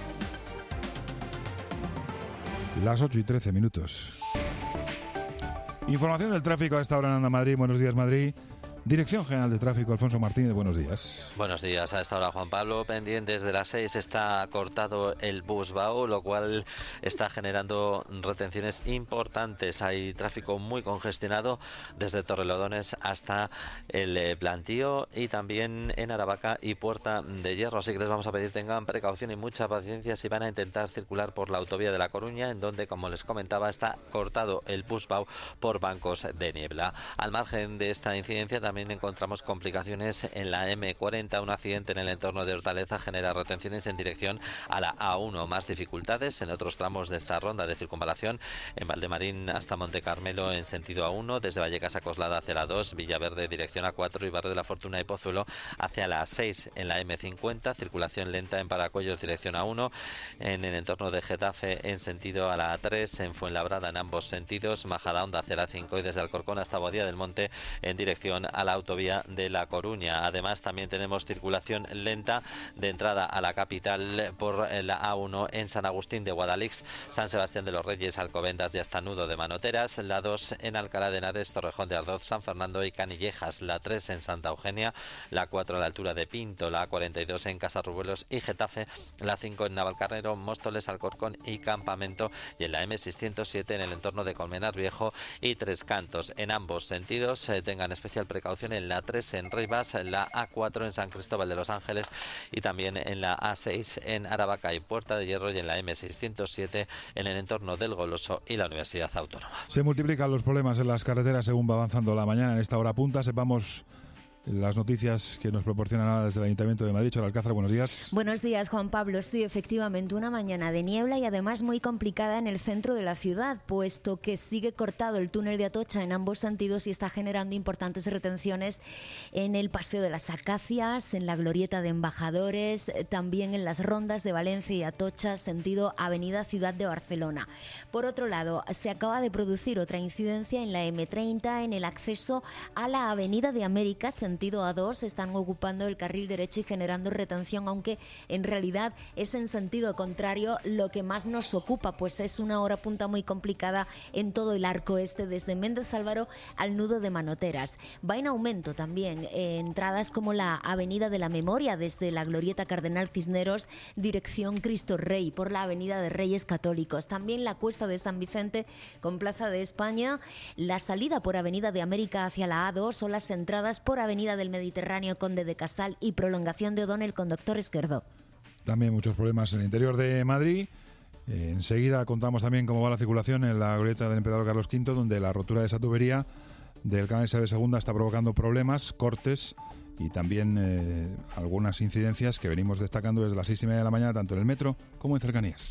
Las 8:13. Información del tráfico a esta hora en Onda Madrid. Buenos días, Madrid. Dirección General de Tráfico, Alfonso Martínez, buenos días. Buenos días, a esta hora, Juan Pablo. Pendientes de las 6 está cortado el Busbao, lo cual está generando retenciones importantes. Hay tráfico muy congestionado desde Torrelodones hasta el Plantío y también en Aravaca y Puerta de Hierro. Así que les vamos a pedir tengan precaución y mucha paciencia si van a intentar circular por la autovía de La Coruña, en donde, como les comentaba, está cortado el Busbao por bancos de niebla. Al margen de esta incidencia, también encontramos complicaciones en la M40. Un accidente en el entorno de Hortaleza genera retenciones en dirección a la A1. Más dificultades en otros tramos de esta ronda de circunvalación, en Valdemarín hasta Montecarmelo en sentido A1, desde Vallecas a Coslada hacia la 2, Villaverde dirección A4 y Barrio de la Fortuna y Pozuelo hacia la 6 en la M50. Circulación lenta en Paracuellos dirección A1, en el entorno de Getafe en sentido a la A3, en Fuenlabrada en ambos sentidos, Majadahonda hacia la 5 y desde Alcorcón hasta Boadilla del Monte en dirección a la autovía de La Coruña. Además, también tenemos circulación lenta de entrada a la capital por la A1 en San Agustín de Guadalix, San Sebastián de los Reyes, Alcobendas y hasta Nudo de Manoteras, la 2 en Alcalá de Henares, Torrejón de Ardoz, San Fernando y Canillejas, la 3 en Santa Eugenia, la 4 a la altura de Pinto, la A42 en Casarrubuelos y Getafe, la 5 en Navalcarnero, Móstoles, Alcorcón y Campamento, y en la M607 en el entorno de Colmenar Viejo y Tres Cantos. En ambos sentidos tengan especial precaución en la 3 en Rivas, la A4 en San Cristóbal de los Ángeles y también en la A6 en Aravaca y Puerta de Hierro, y en la M607 en el entorno del Goloso y la Universidad Autónoma. Se multiplican los problemas en las carreteras según va avanzando la mañana. En esta hora punta sepamos las noticias que nos proporcionan desde el Ayuntamiento de Madrid. Charo Alcázar, buenos días. Buenos días, Juan Pablo. Sí, efectivamente, una mañana de niebla y además muy complicada en el centro de la ciudad, puesto que sigue cortado el túnel de Atocha en ambos sentidos y está generando importantes retenciones en el Paseo de las Acacias, en la Glorieta de Embajadores, también en las rondas de Valencia y Atocha, sentido Avenida Ciudad de Barcelona. Por otro lado, se acaba de producir otra incidencia en la M30, en el acceso a la Avenida de América, sentido A2, están ocupando el carril derecho y generando retención, aunque en realidad es en sentido contrario lo que más nos ocupa, pues es una hora punta muy complicada en todo el arco este, desde Méndez Álvaro al nudo de Manoteras. Va en aumento también entradas como la Avenida de la Memoria, desde la Glorieta Cardenal Cisneros, dirección Cristo Rey, por la Avenida de Reyes Católicos. También la Cuesta de San Vicente con Plaza de España, la salida por Avenida de América hacia la A2 o las entradas por Avenida del Mediterráneo Conde de Casal y prolongación de O'Donnell con Doctor Esquerdo. También muchos problemas en el interior de Madrid. Enseguida contamos también cómo va la circulación en la glorieta del Emperador Carlos V, donde la rotura de esa tubería del canal Isabel II está provocando problemas, cortes y también algunas incidencias que venimos destacando desde las 6:30 de la mañana, tanto en el metro como en cercanías.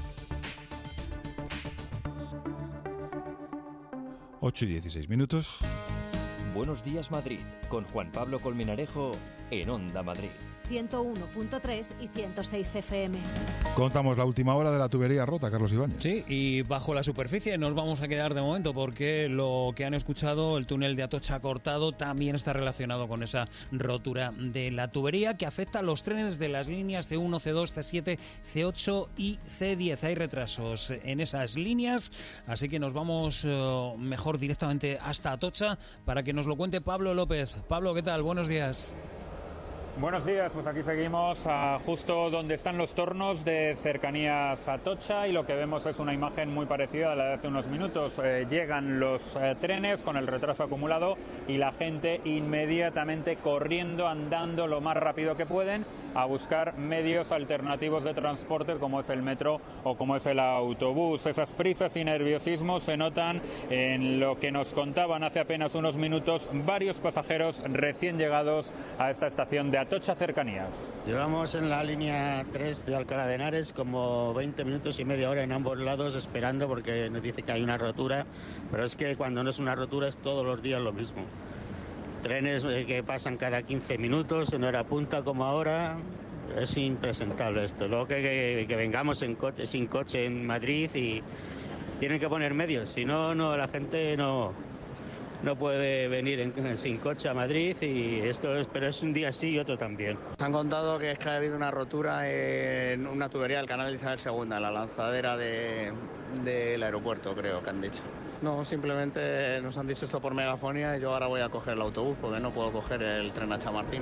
8:16. Buenos días, Madrid, con Juan Pablo Colmenarejo en Onda Madrid. 101.3 y 106 FM. Contamos la última hora de la tubería rota, Carlos Ibáñez. Sí, y bajo la superficie nos vamos a quedar de momento, porque lo que han escuchado, el túnel de Atocha cortado, también está relacionado con esa rotura de la tubería que afecta a los trenes de las líneas C1, C2, C7, C8 y C10. Hay retrasos en esas líneas, así que nos vamos mejor directamente hasta Atocha para que nos lo cuente Pablo López. Pablo, ¿qué tal? Buenos días. Buenos días, pues aquí seguimos justo donde están los tornos de Cercanías Atocha, y lo que vemos es una imagen muy parecida a la de hace unos minutos. Llegan los trenes con el retraso acumulado y la gente inmediatamente corriendo, andando lo más rápido que pueden a buscar medios alternativos de transporte como es el metro o como es el autobús. Esas prisas y nerviosismo se notan en lo que nos contaban hace apenas unos minutos varios pasajeros recién llegados a esta estación de Atocha Cercanías. Llevamos en la línea 3 de Alcalá de Henares como 20 minutos y media hora en ambos lados esperando, porque nos dice que hay una rotura, pero es que cuando no es una rotura es todos los días lo mismo. Trenes que pasan cada 15 minutos en hora punta como ahora. Es impresentable esto. Luego que vengamos sin coche en Madrid y tienen que poner medios, si no, la gente no no puede venir sin coche a Madrid y pero es un día sí y otro también. Te han contado que es que ha habido una rotura en una tubería del canal de Isabel II, en la lanzadera del aeropuerto, creo que han dicho. No, simplemente nos han dicho esto por megafonía y yo ahora voy a coger el autobús porque no puedo coger el tren a Chamartín.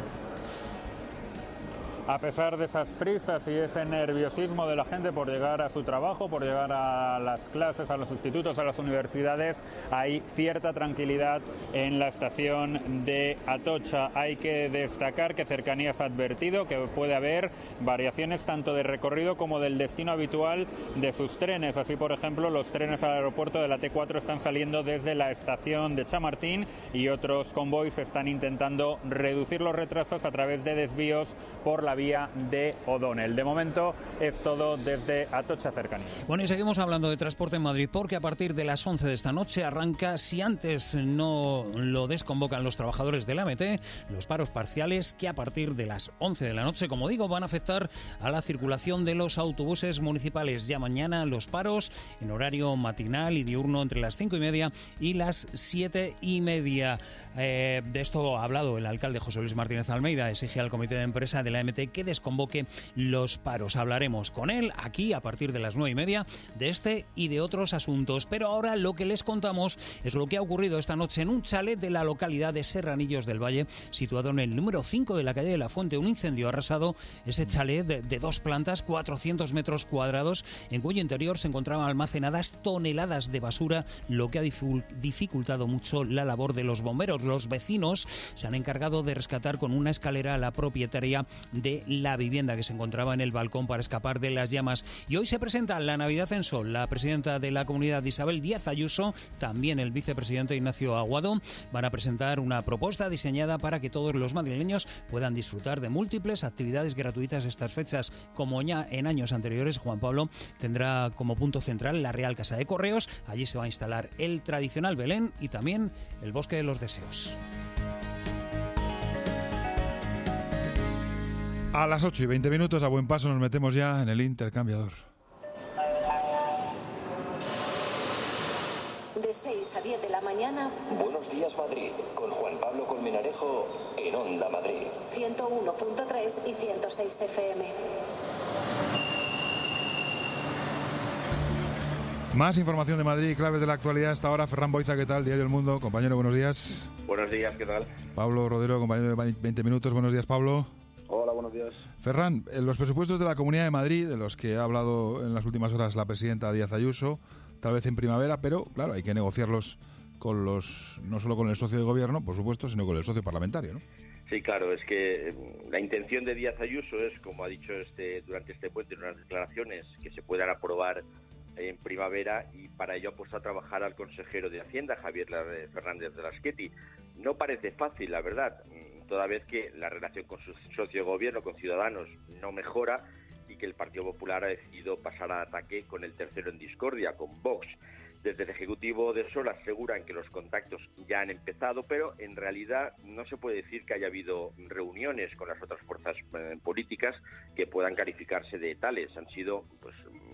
A pesar de esas prisas y ese nerviosismo de la gente por llegar a su trabajo, por llegar a las clases, a los institutos, a las universidades, hay cierta tranquilidad en la estación de Atocha. Hay que destacar que Cercanías ha advertido que puede haber variaciones tanto de recorrido como del destino habitual de sus trenes. Así, por ejemplo, los trenes al aeropuerto de la T4 están saliendo desde la estación de Chamartín y otros convoys están intentando reducir los retrasos a través de desvíos por la vía de O'Donnell. De momento es todo desde Atocha Cercanías. Bueno, y seguimos hablando de transporte en Madrid porque a partir de las 11 de esta noche arranca, si antes no lo desconvocan los trabajadores de la AMT, los paros parciales que a partir de las 11 de la noche, como digo, van a afectar a la circulación de los autobuses municipales. Ya mañana los paros en horario matinal y diurno entre las 5:30 y las 7:30. De esto ha hablado el alcalde José Luis Martínez Almeida. Exige al comité de empresa de la AMT que desconvoque los paros. Hablaremos con él aquí a partir de las 9:30 de este y de otros asuntos. Pero ahora lo que les contamos es lo que ha ocurrido esta noche en un chalet de la localidad de Serranillos del Valle, situado en el número 5 de la calle de la Fuente. Un incendio ha arrasado ese chalet de 2 plantas, 400 metros cuadrados, en cuyo interior se encontraban almacenadas toneladas de basura, lo que ha dificultado mucho la labor de los bomberos. Los vecinos se han encargado de rescatar con una escalera a la propietaria de la vivienda que se encontraba en el balcón para escapar de las llamas. Y hoy se presenta la Navidad en Sol. La presidenta de la comunidad, Isabel Díaz Ayuso, también el vicepresidente Ignacio Aguado, van a presentar una propuesta diseñada para que todos los madrileños puedan disfrutar de múltiples actividades gratuitas estas fechas. Como ya en años anteriores, Juan Pablo tendrá como punto central la Real Casa de Correos. Allí se va a instalar el tradicional Belén y también el Bosque de los Deseos. A las 8:20, a buen paso, nos metemos ya en el intercambiador. De 6 a 10 de la mañana. Buenos días, Madrid, con Juan Pablo Colmenarejo en Onda Madrid. 101.3 y 106 FM. Más información de Madrid y claves de la actualidad hasta ahora. Ferran Boiza, ¿qué tal? Diario El Mundo. Compañero, buenos días. Buenos días, ¿qué tal? Pablo Rodero, compañero de 20 minutos. Buenos días, Pablo. Hola, buenos días. Ferran, los presupuestos de la Comunidad de Madrid, de los que ha hablado en las últimas horas la presidenta Díaz Ayuso, tal vez en primavera, pero claro, hay que negociarlos con no solo con el socio de gobierno, por supuesto, sino con el socio parlamentario, ¿no? Sí, claro, es que la intención de Díaz Ayuso es, como ha dicho durante este puente en unas declaraciones, que se puedan aprobar en primavera, y para ello ha puesto a trabajar al consejero de Hacienda, Javier Fernández de Lasqueti. No parece fácil, la verdad, toda vez que la relación con su socio de gobierno, con Ciudadanos, no mejora y que el Partido Popular ha decidido pasar al ataque con el tercero en discordia, con Vox. Desde el Ejecutivo de Sol aseguran que los contactos ya han empezado, pero en realidad no se puede decir que haya habido reuniones con las otras fuerzas políticas que puedan calificarse de tales. Han sido pues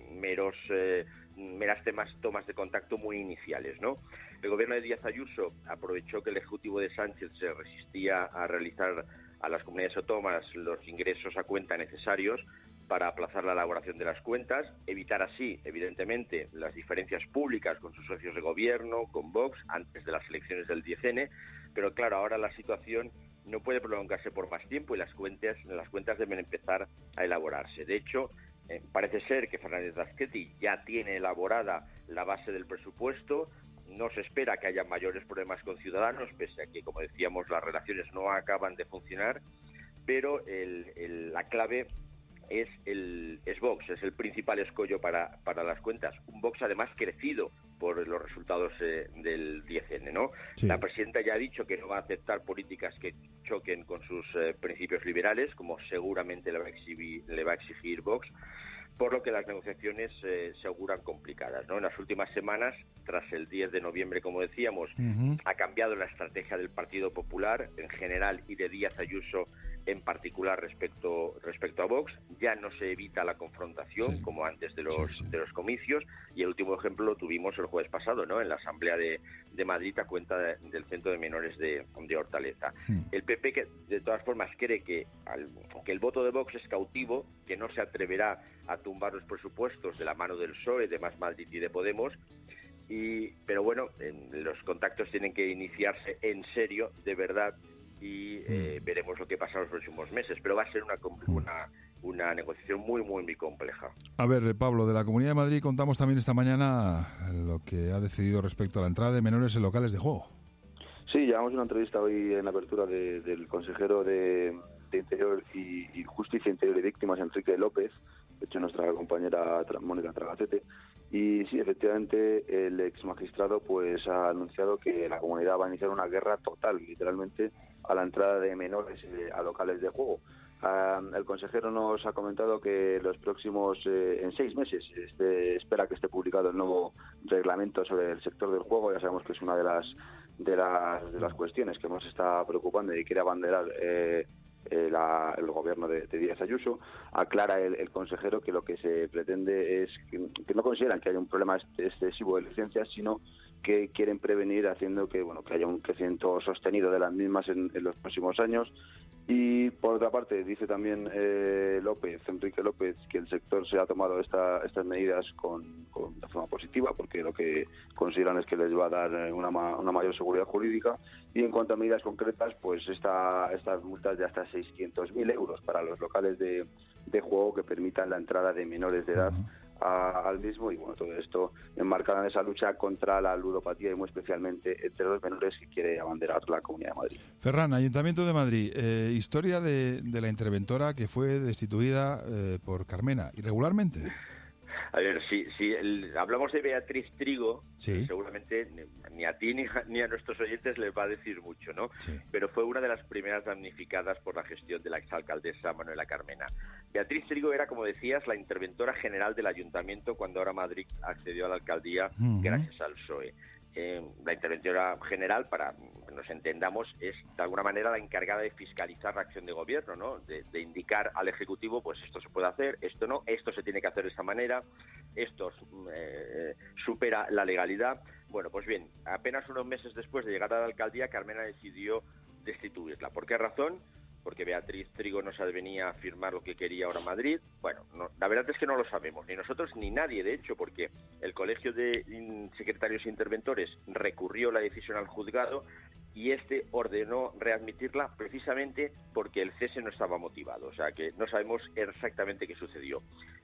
meras tomas de contacto muy iniciales, ¿no? El gobierno de Díaz Ayuso aprovechó que el Ejecutivo de Sánchez se resistía a realizar a las comunidades autónomas los ingresos a cuenta necesarios para aplazar la elaboración de las cuentas, evitar así, evidentemente, las diferencias públicas con sus socios de gobierno, con Vox, antes de las elecciones del 10N, pero claro, ahora la situación no puede prolongarse por más tiempo y las cuentas deben empezar a elaborarse. De hecho, parece ser que Fernández Lasqueti ya tiene elaborada la base del presupuesto. No se espera que haya mayores problemas con Ciudadanos, pese a que, como decíamos, las relaciones no acaban de funcionar, pero la clave es Vox, es el principal escollo para las cuentas. Un Vox además crecido por los resultados del 10N, ¿no? Sí. La presidenta ya ha dicho que no va a aceptar políticas que choquen con sus principios liberales, como seguramente le va a exigir Vox, por lo que las negociaciones se auguran complicadas, ¿no? En las últimas semanas, tras el 10 de noviembre, como decíamos, ha cambiado la estrategia del Partido Popular en general y de Díaz Ayuso en particular respecto a Vox. Ya no se evita la confrontación como antes de los comicios, y el último ejemplo lo tuvimos el jueves pasado, ¿no?, en la Asamblea de Madrid a cuenta del Centro de Menores de Hortaleza. El PP, que de todas formas cree que el voto de Vox es cautivo, que no se atreverá a tumbar los presupuestos de la mano del PSOE, de Más Madrid y de Podemos, pero bueno, los contactos tienen que iniciarse en serio, de verdad, y veremos lo que pasa en los próximos meses, pero va a ser una negociación muy, muy, muy compleja. A ver, Pablo, de la Comunidad de Madrid contamos también esta mañana lo que ha decidido respecto a la entrada de menores en locales de juego. Sí, llevamos una entrevista hoy en la apertura del consejero de Interior y Justicia, Interior y Víctimas, Enrique López, de hecho nuestra compañera Mónica Tragacete, y sí, efectivamente, el ex magistrado pues ha anunciado que la comunidad va a iniciar una guerra total, literalmente, a la entrada de menores a locales de juego. El consejero nos ha comentado que los próximos, en 6 meses, espera que esté publicado el nuevo reglamento sobre el sector del juego. Ya sabemos que es una de las cuestiones que nos está preocupando y quiere abanderar el gobierno de Díaz Ayuso. Aclara el consejero que lo que se pretende es que no consideran que haya un problema excesivo de licencias, sino que quieren prevenir haciendo que haya un crecimiento sostenido de las mismas en los próximos años. Y por otra parte dice también Enrique López, que el sector se ha tomado estas medidas de forma positiva, porque lo que consideran es que les va a dar una mayor seguridad jurídica. Y en cuanto a medidas concretas, pues estas multas de hasta 600.000 euros para los locales de juego que permitan la entrada de menores de edad al mismo, y bueno, todo esto enmarcado en esa lucha contra la ludopatía y muy especialmente entre los menores que quiere abanderar la Comunidad de Madrid. Ferran, Ayuntamiento de Madrid, historia de la interventora que fue destituida por Carmena, irregularmente. A ver, si hablamos de Beatriz Trigo, seguramente ni a ti ni a nuestros oyentes les va a decir mucho, ¿no? Sí. Pero fue una de las primeras damnificadas por la gestión de la exalcaldesa Manuela Carmena. Beatriz Trigo era, como decías, la interventora general del ayuntamiento cuando ahora Madrid accedió a la alcaldía gracias al PSOE. La interventora general, para que nos entendamos, es de alguna manera la encargada de fiscalizar la acción de gobierno, ¿no? De indicar al Ejecutivo, pues esto se puede hacer, esto no, esto se tiene que hacer de esta manera, esto supera la legalidad. Bueno, pues bien, apenas unos meses después de llegar a la alcaldía, Carmena decidió destituirla. ¿Por qué razón? Porque Beatriz Trigo no se venía a firmar lo que quería ahora Madrid. Bueno, no, la verdad es que no lo sabemos, ni nosotros ni nadie, de hecho, porque el Colegio de Secretarios Interventores recurrió la decisión al juzgado y ordenó readmitirla precisamente porque el cese no estaba motivado, o sea que no sabemos exactamente qué sucedió.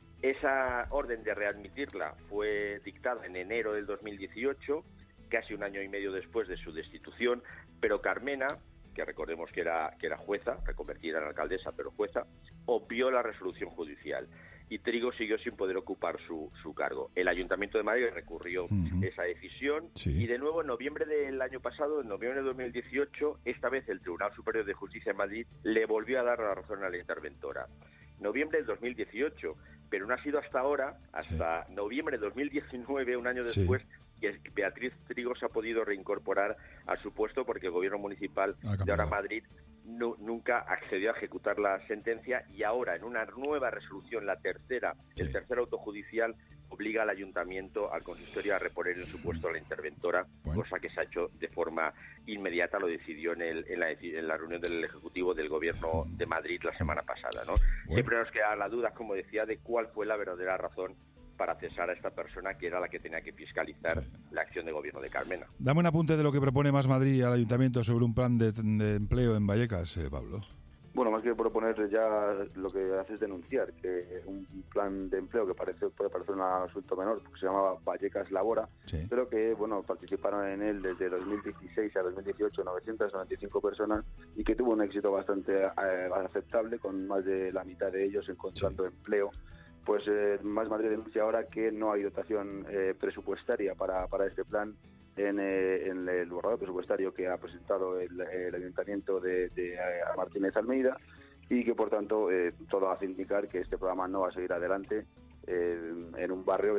Esa orden de readmitirla fue dictada en enero del 2018, casi un año y medio después de su destitución, pero Carmena, que recordemos que era jueza, reconvertida en alcaldesa, pero jueza, obvió la resolución judicial y Trigo siguió sin poder ocupar su cargo. El Ayuntamiento de Madrid recurrió esa decisión y de nuevo en noviembre del año pasado, en noviembre de 2018, esta vez el Tribunal Superior de Justicia de Madrid le volvió a dar la razón a la interventora. Noviembre del 2018, pero no ha sido hasta ahora, hasta noviembre de 2019, un año después, que Beatriz Trigo se ha podido reincorporar a su puesto porque el gobierno municipal de ahora Madrid nunca accedió a ejecutar la sentencia y ahora en una nueva resolución, el tercer autojudicial, obliga al ayuntamiento, al consistorio, a reponer en su puesto a la interventora, cosa que se ha hecho de forma inmediata, lo decidió en la reunión del Ejecutivo del Gobierno de Madrid la semana pasada, ¿no? Siempre nos queda la duda, como decía, de cuál fue la verdadera razón para cesar a esta persona que era la que tenía que fiscalizar la acción de gobierno de Carmena. Dame un apunte de lo que propone Más Madrid al Ayuntamiento sobre un plan de empleo en Vallecas, Pablo. Bueno, más que proponer, ya lo que hace es denunciar que un plan de empleo que puede parecer un asunto menor, porque se llamaba Vallecas Labora, pero que participaron en él desde 2016 a 2018 995 personas y que tuvo un éxito bastante aceptable, con más de la mitad de ellos encontrando empleo. Pues Más Madrid denuncia ahora que no hay dotación presupuestaria para este plan en el borrador presupuestario que ha presentado el Ayuntamiento de Martínez Almeida y que, por tanto, todo hace indicar que este programa no va a seguir adelante en un barrio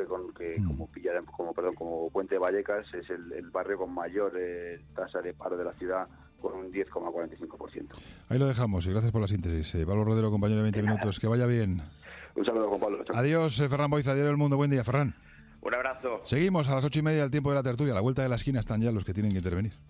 como Puente de Vallecas es el barrio con mayor tasa de paro de la ciudad, con un 10,45%. Ahí lo dejamos y gracias por la síntesis. Pablo Rodero, compañero de 20 minutos, que vaya bien. Un saludo, Juan Pablo. Chao. Adiós, Ferran Boiza, Diario del Mundo. Buen día, Ferran. Un abrazo. Seguimos a las 8:30 del tiempo de la tertulia. A la vuelta de la esquina están ya los que tienen que intervenir.